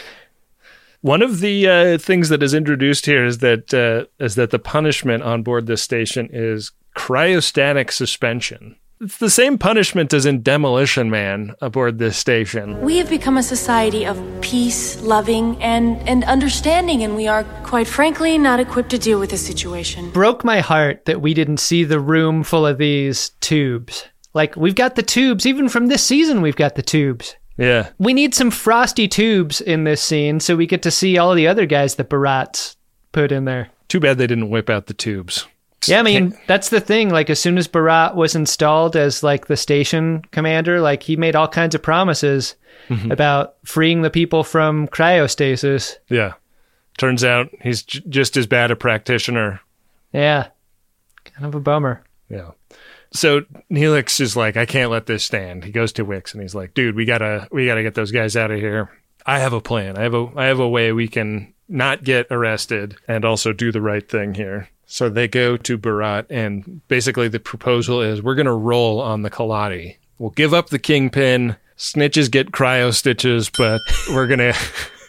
One of the uh, things that is introduced here is that uh, is that the punishment on board this station is cryostatic suspension. It's the same punishment as in Demolition Man aboard this station. We have become a society of peace, loving, and, and understanding, and we are, quite frankly, not equipped to deal with this situation. Broke my heart that we didn't see the room full of these tubes. Like, we've got the tubes. Even from this season, we've got the tubes. Yeah. We need some frosty tubes in this scene so we get to see all the other guys that Barat's put in there. Too bad they didn't whip out the tubes. Yeah, I mean, that's the thing. Like, as soon as Barat was installed as, like, the station commander, like, he made all kinds of promises Mhm. about freeing the people from cryostasis. Yeah. Turns out he's j- just as bad a practitioner. Yeah. Kind of a bummer. Yeah. So Neelix is like, I can't let this stand. He goes to Wicks and he's like, dude, we gotta, we gotta get those guys out of here. I have a plan. I have a, I have a way we can not get arrested and also do the right thing here. So they go to Barat, and basically the proposal is we're going to roll on the Kaladi. We'll give up the Kingpin. Snitches get cryo stitches, but we're going to...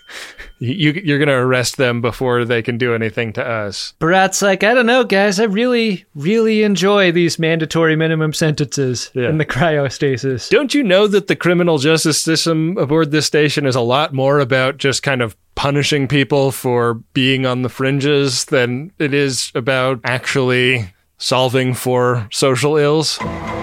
You, you're going to arrest them before they can do anything to us. Barat's like, I don't know, guys. I really, really enjoy these mandatory minimum sentences Yeah. in the cryostasis. Don't you know that the criminal justice system aboard this station is a lot more about just kind of punishing people for being on the fringes than it is about actually solving for social ills?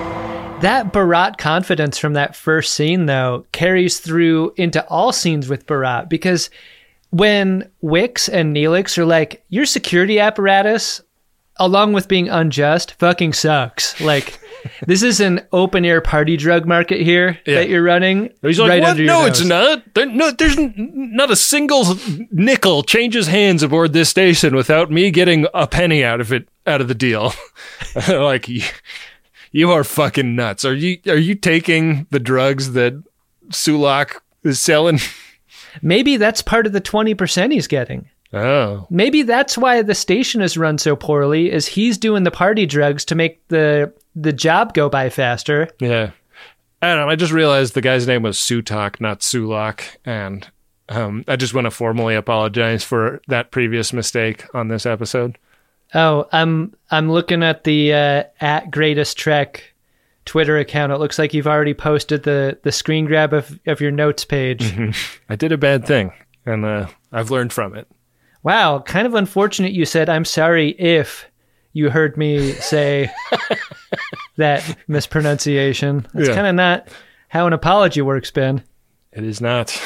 That Barat confidence from that first scene, though, carries through into all scenes with Barat, because when Wicks and Neelix are like, your security apparatus, along with being unjust, fucking sucks. Like, this is an open-air party drug market here Yeah. that you're running. He's like, right what? under your No, nose." it's not. There, no, there's n- not a single nickel changes hands aboard this station without me getting a penny out of it, out of the deal. Like, you, you are fucking nuts. Are you, are you taking the drugs that Sulak is selling? Maybe that's part of the twenty percent he's getting. Oh. Maybe that's why the station is run so poorly, is he's doing the party drugs to make the the job go by faster. Yeah. I don't know. I just realized the guy's name was Sutak, not Sulak. And um, I just want to formally apologize for that previous mistake on this episode. Oh, I'm I'm looking at the uh, at Greatest Trek Twitter account. It looks like you've already posted the, the screen grab of, of your notes page. Mm-hmm. I did a bad thing, and uh, I've learned from it. Wow, kind of unfortunate you said, I'm sorry if you heard me say that mispronunciation. That's Yeah. kind of not how an apology works, Ben. It is not.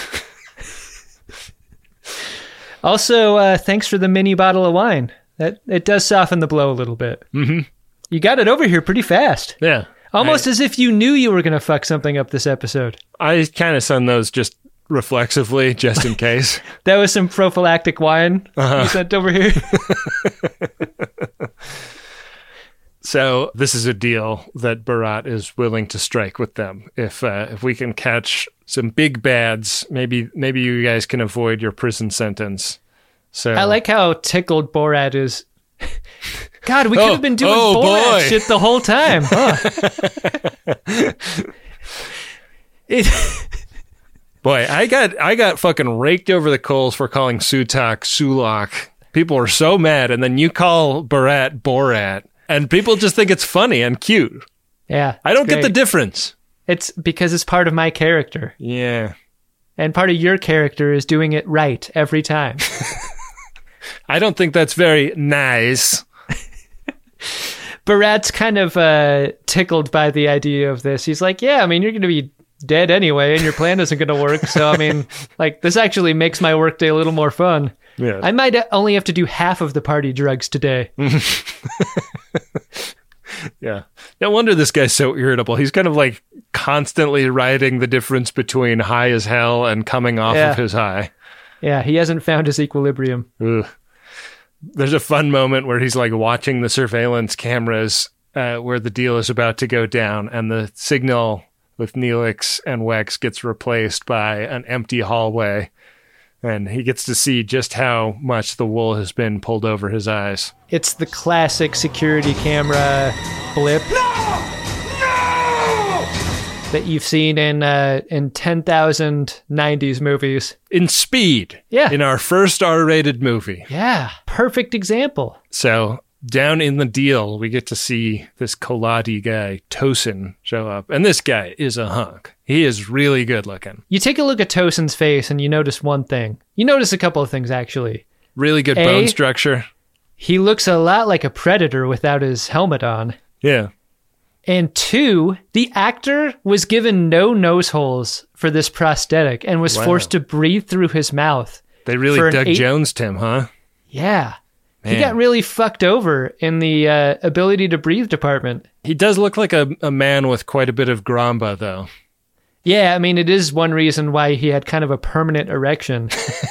Also, uh, thanks for the mini bottle of wine. That It does soften the blow a little bit. Mm-hmm. You got it over here pretty fast. Yeah. Almost I, as if you knew you were going to fuck something up this episode. I kind of send those just reflexively, just in case. That was some prophylactic wine uh-huh. you sent over here. So this is a deal that Bharat is willing to strike with them. If uh, if we can catch some big bads, maybe maybe you guys can avoid your prison sentence. So I like how tickled Borat is. God, we could oh, have been doing oh, Borat boy. shit the whole time. Huh? it, Boy, I got I got fucking raked over the coals for calling Sutak Sulak. People were so mad, and then you call Bharat Borat, and people just think it's funny and cute. Yeah, I don't great. get the difference. It's because it's part of my character. Yeah. And part of your character is doing it right every time. I don't think that's very nice. Bharat's kind of uh, tickled by the idea of this. He's like, yeah, I mean, you're going to be dead anyway, and your plan isn't going to work. So, I mean, like, this actually makes my workday a little more fun. Yeah. I might only have to do half of the party drugs today. Yeah. No wonder this guy's so irritable. He's kind of like constantly riding the difference between high as hell and coming off Yeah. of his high. Yeah, he hasn't found his equilibrium. Ugh. There's a fun moment where he's like watching the surveillance cameras uh, where the deal is about to go down, and the signal with Neelix and Wex gets replaced by an empty hallway. And he gets to see just how much the wool has been pulled over his eyes. It's the classic security camera blip. That you've seen in uh, in ten thousand nineties movies. In Speed. Yeah. In our first R-rated movie. Yeah. Perfect example. So down in the deal, we get to see this Kolati guy, Tosin, show up. And this guy is a hunk. He is really good looking. You take a look at Tosin's face and you notice one thing. You notice a couple of things, actually. Really good A, bone structure. He looks a lot like a predator without his helmet on. Yeah. And two, the actor was given no nose holes for this prosthetic and was Wow. forced to breathe through his mouth. They really for an Doug eight- Jones'd him, huh? Yeah. Man. He got really fucked over in the uh, ability to breathe department. He does look like a, a man with quite a bit of gramba, though. Yeah, I mean, it is one reason why he had kind of a permanent erection.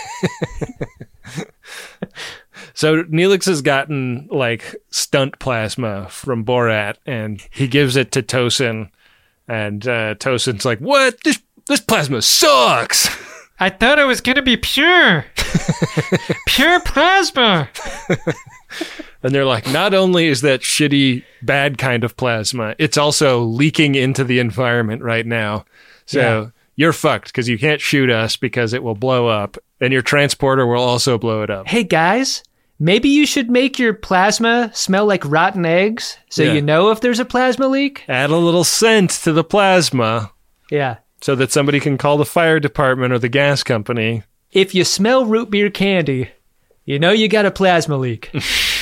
So Neelix has gotten, like, stunt plasma from Borat, and he gives it to Tosin, and uh, Tosin's like, what? This, this plasma sucks! I thought it was going to be pure. Pure plasma. And they're like, not only is that shitty, bad kind of plasma, it's also leaking into the environment right now. So Yeah. you're fucked because you can't shoot us because it will blow up, and your transporter will also blow it up. Hey, guys, maybe you should make your plasma smell like rotten eggs so Yeah. you know if there's a plasma leak. Add a little scent to the plasma Yeah. so that somebody can call the fire department or the gas company. If you smell root beer candy, you know you got a plasma leak.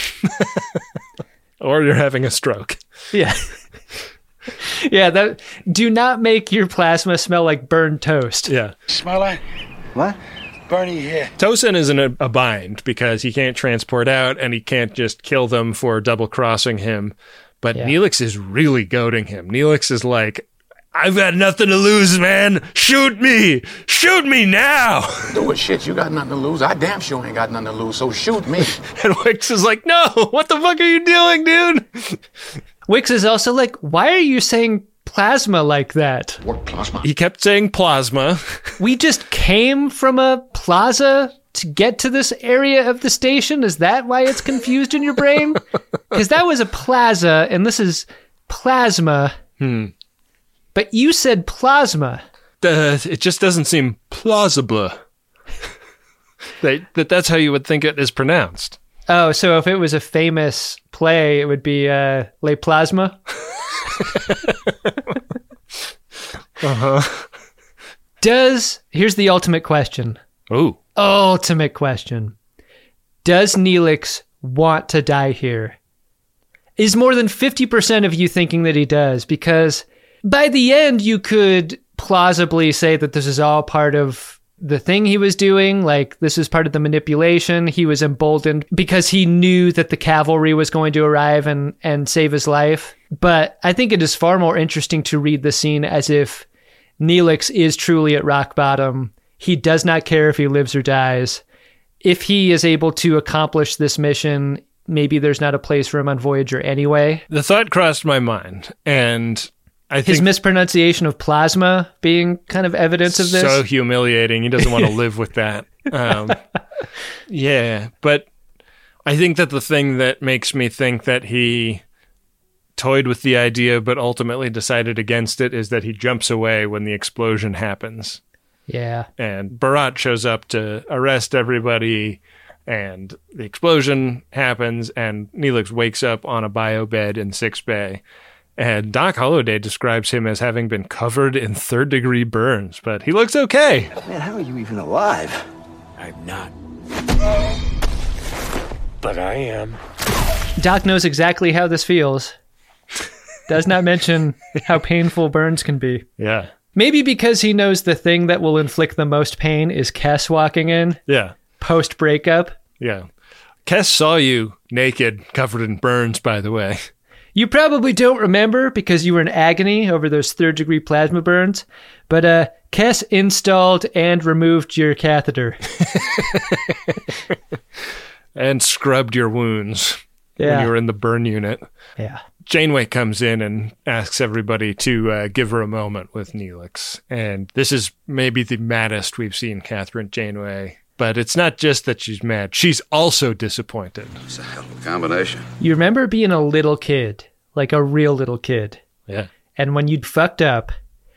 Or you're having a stroke. Yeah. Yeah, that do not make your plasma smell like burned toast. Yeah. Smell like? What? Bernie here. Tosin is in a, a bind because he can't transport out and he can't just kill them for double crossing him. But Yeah. Neelix is really goading him. Neelix is like, I've got nothing to lose, man. Shoot me. Shoot me now. Do it, shit. You got nothing to lose. I damn sure ain't got nothing to lose, so shoot me. And Wix is like, no, what the fuck are you doing, dude? Wix is also like, why are you saying plasma like that? What plasma? He kept saying plasma. We just came from a plaza to get to this area of the station? Is that why it's confused in your brain? Because that was a plaza, and this is plasma. Hmm. But you said plasma. Uh, it just doesn't seem plausible that, that that's how you would think it is pronounced. Oh, so if it was a famous play, it would be uh, Le Plasma? Uh-huh. Does, here's the ultimate question. Ooh. Ultimate question. Does Neelix want to die here? Is more than fifty percent of you thinking that he does? Because by the end, you could plausibly say that this is all part of the thing he was doing. Like, this is part of the manipulation. He was emboldened because he knew that the cavalry was going to arrive and, and save his life. But I think it is far more interesting to read the scene as if Neelix is truly at rock bottom. He does not care if he lives or dies. If he is able to accomplish this mission, maybe there's not a place for him on Voyager anyway. The thought crossed my mind, and I think his mispronunciation of plasma being kind of evidence of this. So humiliating. He doesn't want to live with that. Um, yeah, but I think that the thing that makes me think that he toyed with the idea but ultimately decided against it is that he jumps away when the explosion happens. Yeah. And Barat shows up to arrest everybody, and the explosion happens, and Neelix wakes up on a bio bed in Six Bay. And Doc Holliday describes him as having been covered in third-degree burns, but he looks okay. Man, how are you even alive? I'm not. But I am. Doc knows exactly how this feels. Does not mention how painful burns can be. Yeah. Maybe because he knows the thing that will inflict the most pain is Kes walking in. Yeah. Post-breakup. Yeah. Kes saw you naked, covered in burns, by the way. You probably don't remember because you were in agony over those third-degree plasma burns, but uh, Kes installed and removed your catheter. And scrubbed your wounds yeah. when you were in the burn unit. Yeah. Janeway comes in and asks everybody to uh, give her a moment with Neelix. And this is maybe the maddest we've seen Catherine Janeway. But it's not just that she's mad. She's also disappointed. It's a hell of a combination. You remember being a little kid, like a real little kid. Yeah. And when you'd fucked up,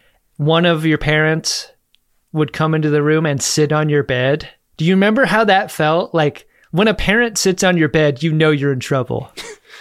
one of your parents would come into the room and sit on your bed. Do you remember how that felt? Like, when a parent sits on your bed, you know you're in trouble.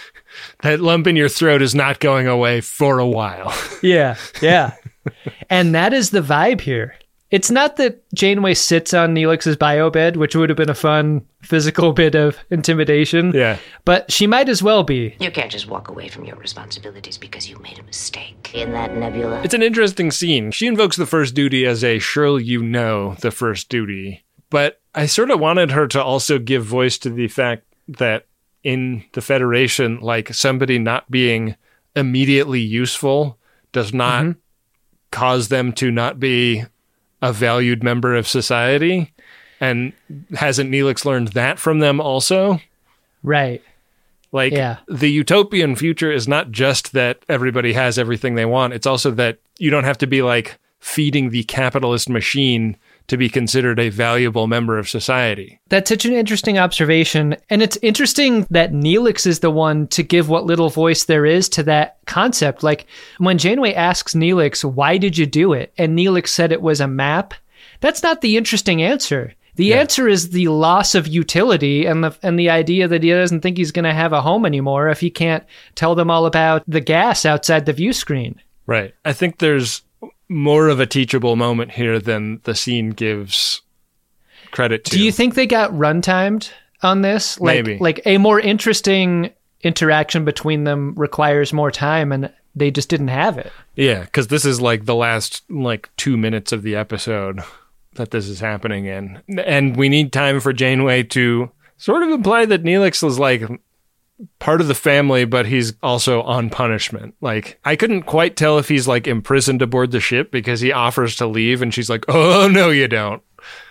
That lump in your throat is not going away for a while. Yeah, yeah. And that is the vibe here. It's not that Janeway sits on Neelix's bio bed, which would have been a fun physical bit of intimidation. Yeah. But she might as well be. You can't just walk away from your responsibilities because you made a mistake in that nebula. It's an interesting scene. She invokes the first duty as a surely you know the first duty. But I sort of wanted her to also give voice to the fact that in the Federation, like, somebody not being immediately useful does not mm-hmm. cause them to not be a valued member of society. And hasn't Neelix learned that from them also? Right. Like, yeah. The utopian future is not just that everybody has everything they want. It's also that you don't have to be, like, feeding the capitalist machine to be considered a valuable member of society. That's such an interesting observation. And it's interesting that Neelix is the one to give what little voice there is to that concept. Like, when Janeway asks Neelix, why did you do it? And Neelix said it was a map. That's not the interesting answer. The yeah. answer is the loss of utility and the and the idea that he doesn't think he's going to have a home anymore if he can't tell them all about the gas outside the view screen. Right. I think there's more of a teachable moment here than the scene gives credit to. Do you think they got run-timed on this? Like, Maybe. Like a more interesting interaction between them requires more time, and they just didn't have it. Yeah, because this is like the last like two minutes of the episode that this is happening in. And we need time for Janeway to sort of imply that Neelix is like part of the family, but he's also on punishment. Like, I couldn't quite tell if he's like imprisoned aboard the ship because he offers to leave and she's like, oh, no, you don't.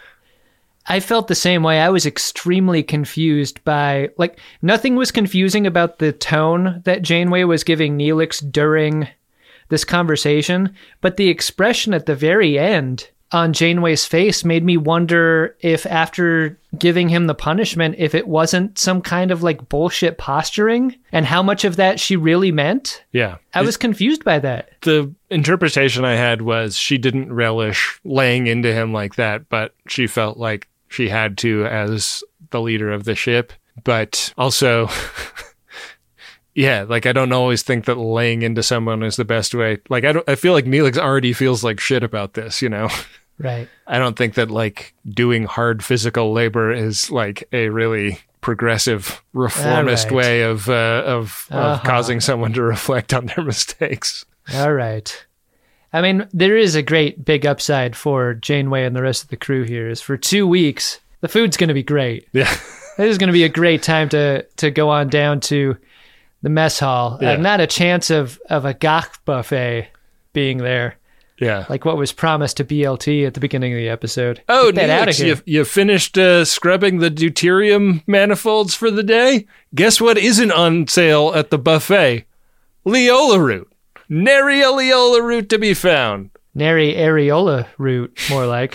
I felt the same way. I was extremely confused by, like, nothing was confusing about the tone that Janeway was giving Neelix during this conversation, but the expression at the very end, on Janeway's face made me wonder if after giving him the punishment, if it wasn't some kind of like bullshit posturing and how much of that she really meant. Yeah. I was confused by that. The interpretation I had was she didn't relish laying into him like that, but she felt like she had to as the leader of the ship. But also, yeah, like I don't always think that laying into someone is the best way. Like I don't, I feel like Neelix already feels like shit about this, you know? Right. I don't think that like doing hard physical labor is like a really progressive reformist right. way of uh, of, Uh-huh. of causing someone to reflect on their mistakes. All right. I mean, there is a great big upside for Janeway and the rest of the crew here is for two weeks, the food's going to be great. Yeah. This is going to be a great time to, to go on down to the mess hall. Yeah. Uh, not a chance of, of a gach buffet being there. Yeah. Like what was promised to B L T at the beginning of the episode. Oh, Get that out of Neelix, here. you, you finished uh, scrubbing the deuterium manifolds for the day? Guess what isn't on sale at the buffet? Leola root. Nary a Leola root to be found. Nary areola root, more like.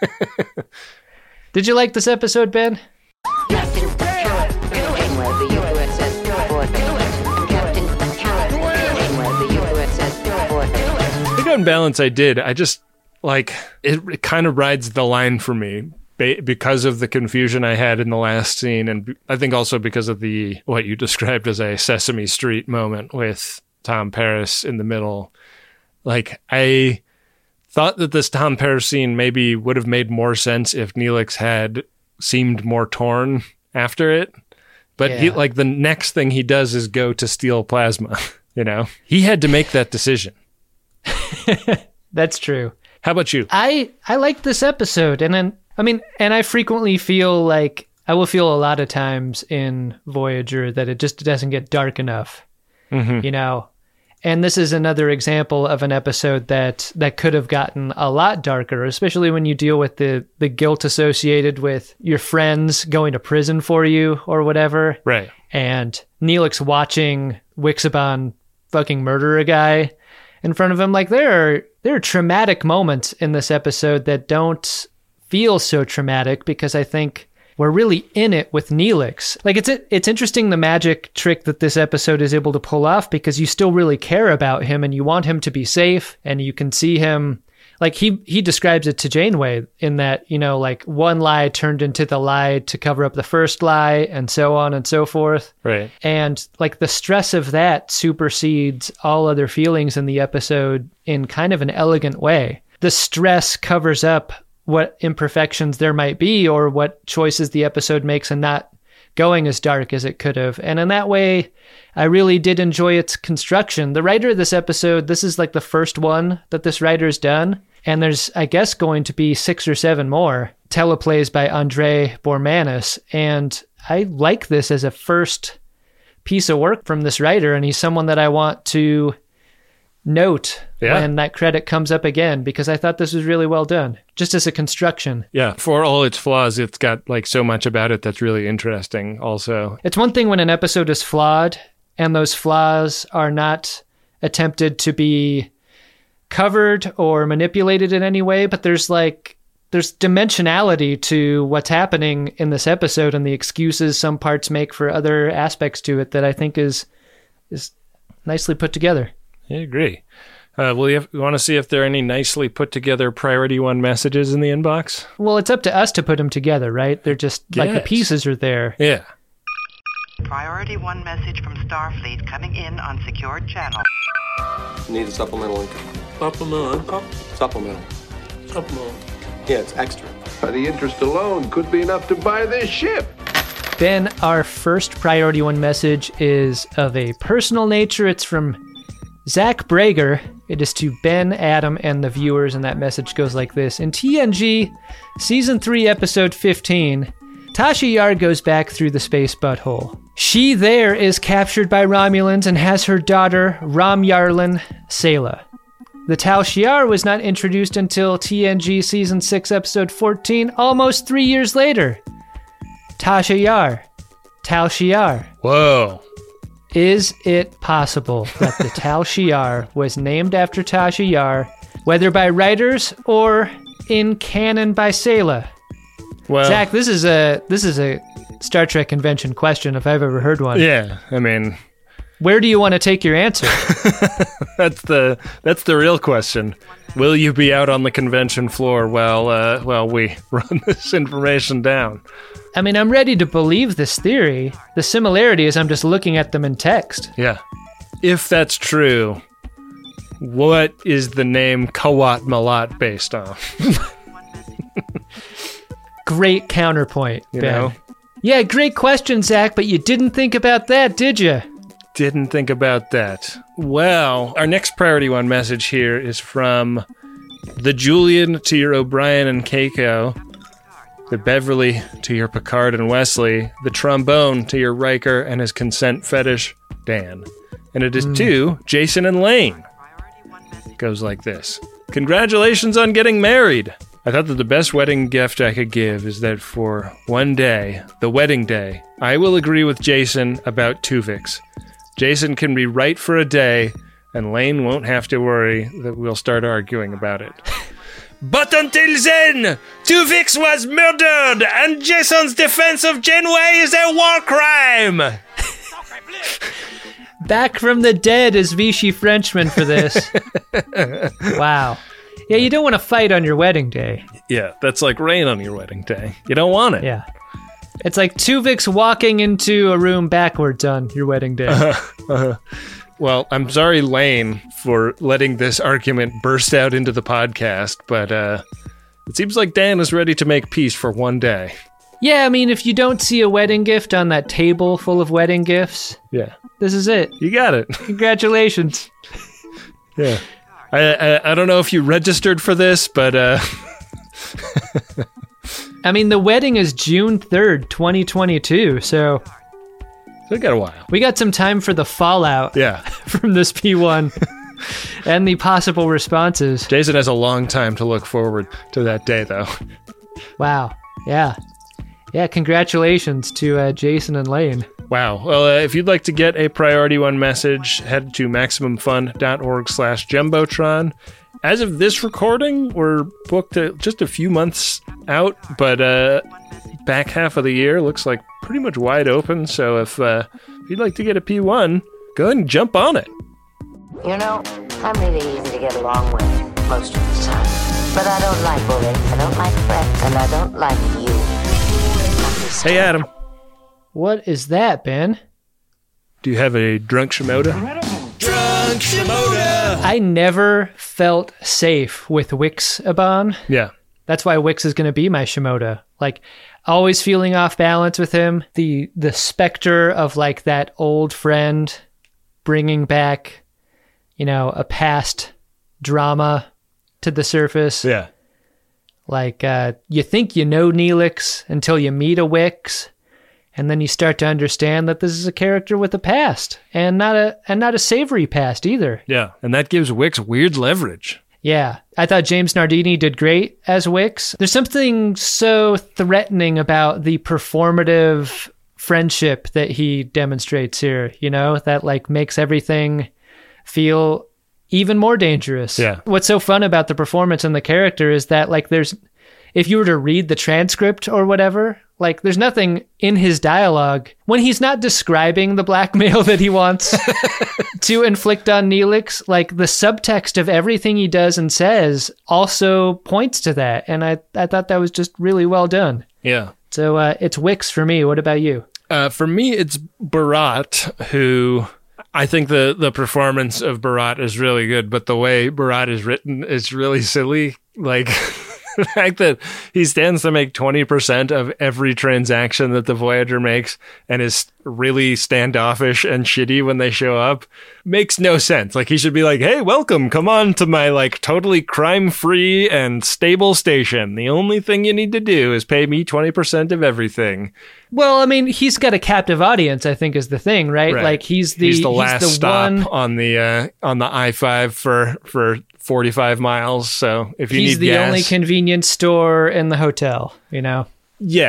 Did you like this episode, Ben? Captain Janeway, the U S S Voyager. Captain Janeway, the U S S Voyager. I think on balance I did. I just, like, it, it kind of rides the line for me ba- because of the confusion I had in the last scene. And I think also because of the, what you described as a Sesame Street moment with Tom Paris in the middle. Like, I thought that this Tom Paris scene maybe would have made more sense if Neelix had seemed more torn after it. But he, Yeah. like, the next thing he does is go to steal plasma, you know? He had to make that decision. That's true. How about you? I I liked this episode, and then I mean, and I frequently feel like I will feel a lot of times in Voyager that it just doesn't get dark enough, Mhm. you know. And this is another example of an episode that that could have gotten a lot darker, especially when you deal with the the guilt associated with your friends going to prison for you or whatever. Right. And Neelix watching Wixaban fucking murder a guy in front of him. Like there are there are traumatic moments in this episode that don't feel so traumatic because I think we're really in it with Neelix. Like it's it's interesting the magic trick that this episode is able to pull off because you still really care about him and you want him to be safe and you can see him. Like he he describes it to Janeway in that, you know, like one lie turned into the lie to cover up the first lie and so on and so forth. Right. And like the stress of that supersedes all other feelings in the episode in kind of an elegant way. The stress covers up what imperfections there might be or what choices the episode makes and not going as dark as it could have. And in that way, I really did enjoy its construction. The writer of this episode, this is like the first one that this writer's done. And there's, I guess, going to be six or seven more teleplays by Andre Bormanis. And I like this as a first piece of work from this writer. And he's someone that I want to note Yeah. when that credit comes up again, because I thought this was really well done, just as a construction. Yeah. For all its flaws, it's got like so much about it that's really interesting also. It's one thing when an episode is flawed and those flaws are not attempted to be covered or manipulated in any way, but there's like there's dimensionality to what's happening in this episode and the excuses some parts make for other aspects to it that I think is is nicely put together. I agree. Uh, will you, have, you want to see if there are any nicely put together priority one messages in the inbox? Well, it's up to us to put them together, right? They're just like the Yes. pieces are there. Yeah. Priority one message from Starfleet coming in on secured channel. Need a supplemental income. Supplemental income? Supplemental. Supplemental. Yeah, it's extra. The interest alone could be enough to buy this ship. Ben, our first priority one message is of a personal nature. It's from Zach Brager. It is to Ben, Adam, and the viewers, and that message goes like this. In T N G, Season three, Episode fifteen, Tasha Yar goes back through the space butthole. She there is captured by Romulans and has her daughter, Rom Yarlin, Sayla. The Tal Shiar was not introduced until T N G Season six, Episode fourteen, almost three years later. Tasha Yar. Tal Shiar. Whoa. Is it possible that the Tal Shiar was named after Tasha Yar, whether by writers or in canon by Sayla? Well, Zach, this is a this is a Star Trek convention question if I've ever heard one. Yeah, I mean, where do you want to take your answer? that's the that's the real question. Will you be out on the convention floor while uh, while we run this information down? I mean, I'm ready to believe this theory. The similarity is I'm just looking at them in text. Yeah. If that's true, what is the name Kawat Malat based on? Great counterpoint, You Ben. know? Yeah, great question, Zach, but you didn't think about that, did you? Didn't think about that. Well, our next priority one message here is from the Julian to your O'Brien and Keiko, the Beverly to your Picard and Wesley, the trombone to your Riker and his consent fetish, Dan. And it is Mm. to Jason and Lane. It goes like this. Congratulations on getting married. I thought that the best wedding gift I could give is that for one day, the wedding day, I will agree with Jason about Tuvix. Jason can be right for a day, and Lane won't have to worry that we'll start arguing about it. But until then, Tuvix was murdered, and Jason's defense of Janeway is a war crime! Back from the dead is Vichy Frenchman for this. Wow. Yeah, you don't want to fight on your wedding day. Yeah, that's like rain on your wedding day. You don't want it. Yeah. It's like Tuvix walking into a room backwards on your wedding day. Uh-huh, uh-huh. Well, I'm sorry, Lane, for letting this argument burst out into the podcast, but uh, it seems like Dan is ready to make peace for one day. Yeah, I mean, if you don't see a wedding gift on that table full of wedding gifts, yeah, this is it. You got it. Congratulations. Yeah. I, I I don't know if you registered for this, but uh I mean, the wedding is June third, twenty twenty-two, so we got a while. We got some time for the fallout yeah. from this P one and the possible responses. Jason has a long time to look forward to that day, though. Wow. Yeah. Yeah, congratulations to uh, Jason and Lane. Wow. Well, uh, if you'd like to get a Priority One message, head to MaximumFun.org slash Jumbotron. As of this recording, we're booked uh, just a few months out, but uh, back half of the year looks like pretty much wide open. So if, uh, if you'd like to get a P one, go ahead and jump on it. You know, I'm really easy to get along with most of the time. But I don't like bullying, I don't like threats, and I don't like you. Hey, Adam. What is that, Ben? Do you have a drunk Shimoda? Drunk Shimoda! I never felt safe with Wix-Aban. Yeah. That's why Wix is going to be my Shimoda. Like, always feeling off balance with him. The the specter of, like, that old friend bringing back, you know, a past drama to the surface. Yeah. Like, uh, you think you know Neelix until you meet a Wix, and then you start to understand that this is a character with a past, and not a and not a savory past either. Yeah, and that gives Wix weird leverage. Yeah, I thought James Nardini did great as Wix. There's something so threatening about the performative friendship that he demonstrates here, you know, that like makes everything feel even more dangerous. Yeah. What's so fun about the performance and the character is that, like, there's, if you were to read the transcript or whatever, like, there's nothing in his dialogue when he's not describing the blackmail that he wants to inflict on Neelix. Like, the subtext of everything he does and says also points to that. And I, I thought that was just really well done. Yeah. So uh, it's Wix for me. What about you? Uh, for me, it's Barat, who... I think the, the performance of Barat is really good, but the way Barat is written is really silly. Like, the fact that he stands to make twenty percent of every transaction that the Voyager makes and is really standoffish and shitty when they show up makes no sense. Like, he should be like, hey, welcome, come on to my, like, totally crime-free and stable station. The only thing you need to do is pay me twenty percent of everything. Well, I mean, he's got a captive audience, I think, is the thing, right? Right. Like, he's the he's the last he's the stop one, on the uh, on the I five for for forty-five miles. So if you he's need the gas, only convenience store in the hotel, you know? yeah.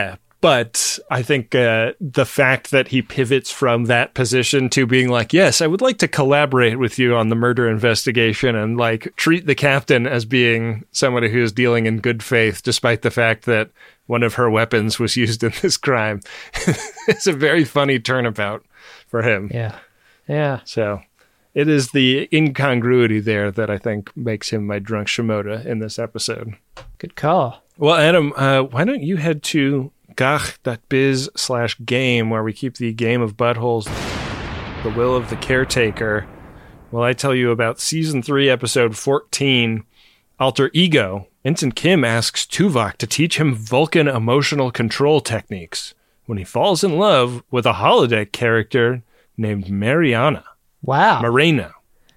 But I think uh, the fact that he pivots from that position to being like, yes, I would like to collaborate with you on the murder investigation and like treat the captain as being somebody who is dealing in good faith, despite the fact that one of her weapons was used in this crime. It's a very funny turnabout for him. Yeah. Yeah. So it is the incongruity there that I think makes him my drunk Shimoda in this episode. Good call. Well, Adam, uh, why don't you head to gach.biz slash game, where we keep the game of buttholes, The Will of the Caretaker. Well, I tell you about season three, episode fourteen, Alter Ego. Ensign Kim asks Tuvok to teach him Vulcan emotional control techniques when he falls in love with a holodeck character named Mariana. Wow. Marina.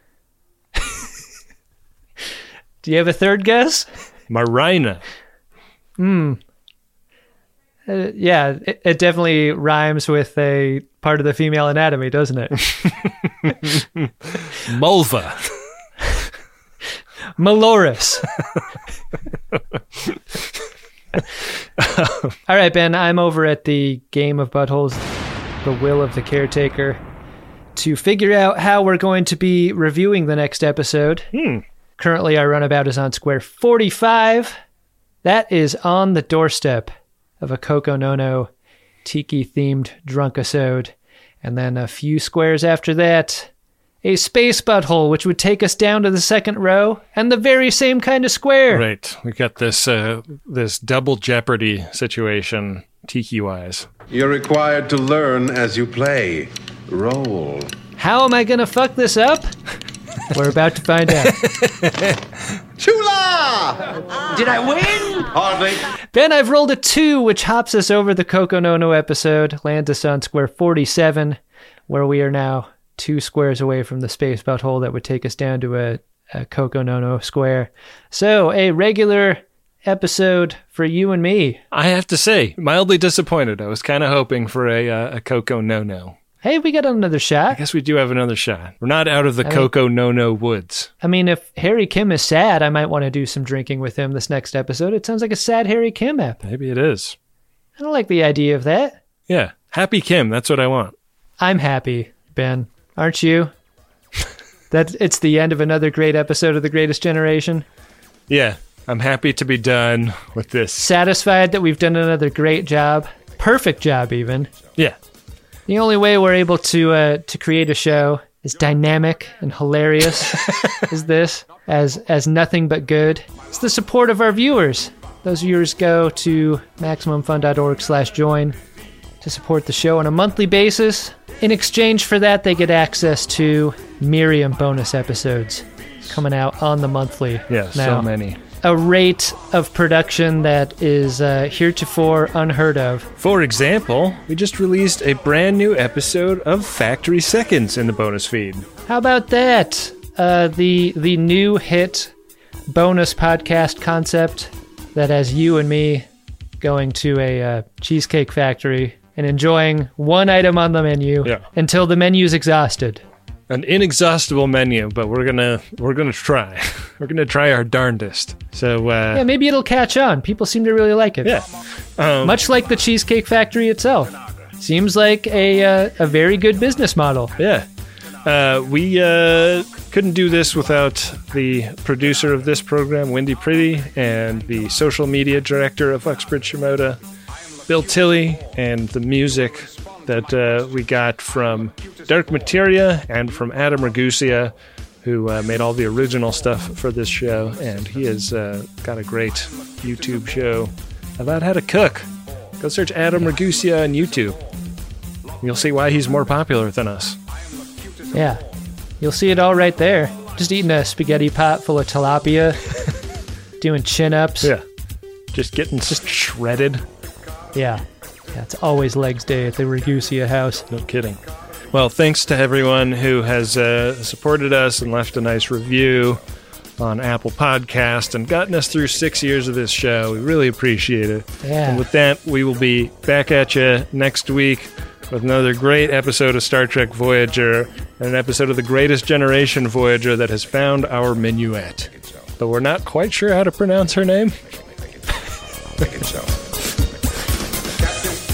Do you have a third guess? Marina. Hmm. Uh, yeah, it, it definitely rhymes with a part of the female anatomy, doesn't it? Mulva. Maloris. All right, Ben, I'm over at the Game of Buttholes, The Will of the Caretaker, to figure out how we're going to be reviewing the next episode. Hmm. Currently, our runabout is on square forty-five. That is on the doorstep of a Coco Nono tiki-themed drunkisode. And then a few squares after that, a space butthole, which would take us down to the second row, and the very same kind of square. Right. We got this uh, this double jeopardy situation, tiki-wise. You're required to learn as you play. Roll. How am I going to fuck this up? We're about to find out. Chula! Did I win? Hardly. Ben, I've rolled a two, which hops us over the Coco Nono episode, lands us on square forty-seven, where we are now two squares away from the space butthole that would take us down to a, a Coco Nono square. So, a regular episode for you and me. I have to say, mildly disappointed. I was kind of hoping for a, uh, a Coco Nono. Hey, we got another shot. I guess we do have another shot. We're not out of the I Coco Nono woods. I mean, if Harry Kim is sad, I might want to do some drinking with him this next episode. It sounds like a sad Harry Kim ep. Maybe it is. I don't like the idea of that. Yeah. Happy Kim. That's what I want. I'm happy, Ben. Aren't you? That it's the end of another great episode of The Greatest Generation. Yeah. I'm happy to be done with this. Satisfied that we've done another great job. Perfect job, even. Yeah. The only way we're able to uh, to create a show as dynamic and hilarious as this, as as nothing but good, it's the support of our viewers. Those viewers go to MaximumFun.org slash join to support the show on a monthly basis. In exchange for that, they get access to Miriam bonus episodes coming out on the monthly. Yeah, now. So many. A rate of production that is uh, heretofore unheard of. For example, we just released a brand new episode of Factory Seconds in the bonus feed. How about that? Uh, the the new hit bonus podcast concept that has you and me going to a uh, cheesecake factory and enjoying one item on the menu yeah. until the menu's exhausted. An inexhaustible menu, but we're gonna we're gonna try. We're gonna try our darndest. So uh, yeah, maybe it'll catch on. People seem to really like it. Yeah, um, much like the Cheesecake Factory itself. Seems like a uh, a very good business model. Yeah, uh, we uh, couldn't do this without the producer of this program, Wendy Pretty, and the social media director of Uxbridge Shimoda, Bill Tilley, and the music that uh, we got from Dark Materia and from Adam Ragusia, who uh, made all the original stuff for this show, and he has uh, got a great YouTube show about how to cook. Go search Adam Ragusia on YouTube. You'll see why he's more popular than us. Yeah, you'll see it all right there. Just eating a spaghetti pot full of tilapia, doing chin-ups. Yeah, just getting just shredded. Yeah. Yeah, it's always legs day at the Ragusia house. No kidding. Well, thanks to everyone who has uh, supported us and left a nice review on Apple Podcast and gotten us through six years of this show. We really appreciate it. Yeah. And with that, we will be back at you next week with another great episode of Star Trek Voyager and an episode of The Greatest Generation Voyager that has found our minuet. But we're not quite sure how to pronounce her name. Make it so.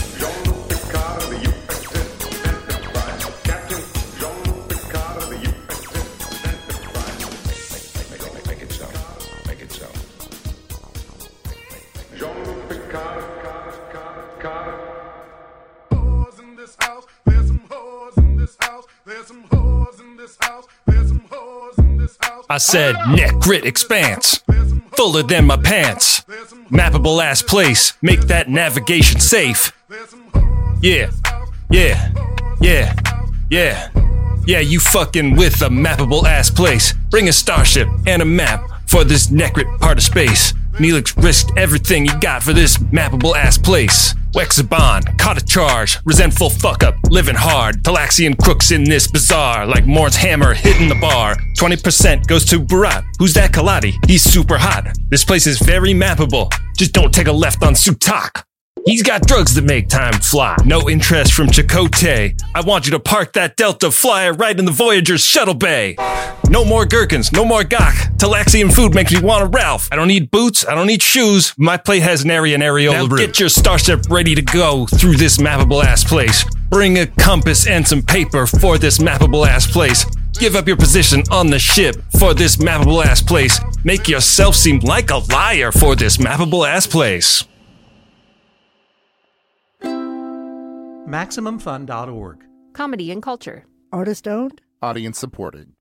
I said neck grit expanse, fuller than my pants. Mappable ass place, make that navigation safe. Yeah, yeah, yeah, yeah. Yeah, you fucking with a mappable ass place. Bring a starship and a map for this neck grit part of space. Neelix risked everything he got for this mappable ass place. Wexabon, caught a charge, resentful fuck up, living hard. Talaxian crooks in this bazaar, like Morn's hammer hitting the bar. twenty percent goes to Barat. Who's that Kaladi? He's super hot. This place is very mappable. Just don't take a left on Sutak. He's got drugs that make time fly. No interest from Chakotay. I want you to park that Delta Flyer right in the Voyager's shuttle bay. No more gherkins, no more gawk. Talaxian food makes me want a Ralph. I don't need boots, I don't need shoes. My plate has nary an areola now root. Get your starship ready to go through this mappable ass place. Bring a compass and some paper for this mappable ass place. Give up your position on the ship for this mappable ass place. Make yourself seem like a liar for this mappable ass place. Maximum Fun dot org. Comedy and culture. Artist owned. Audience supported.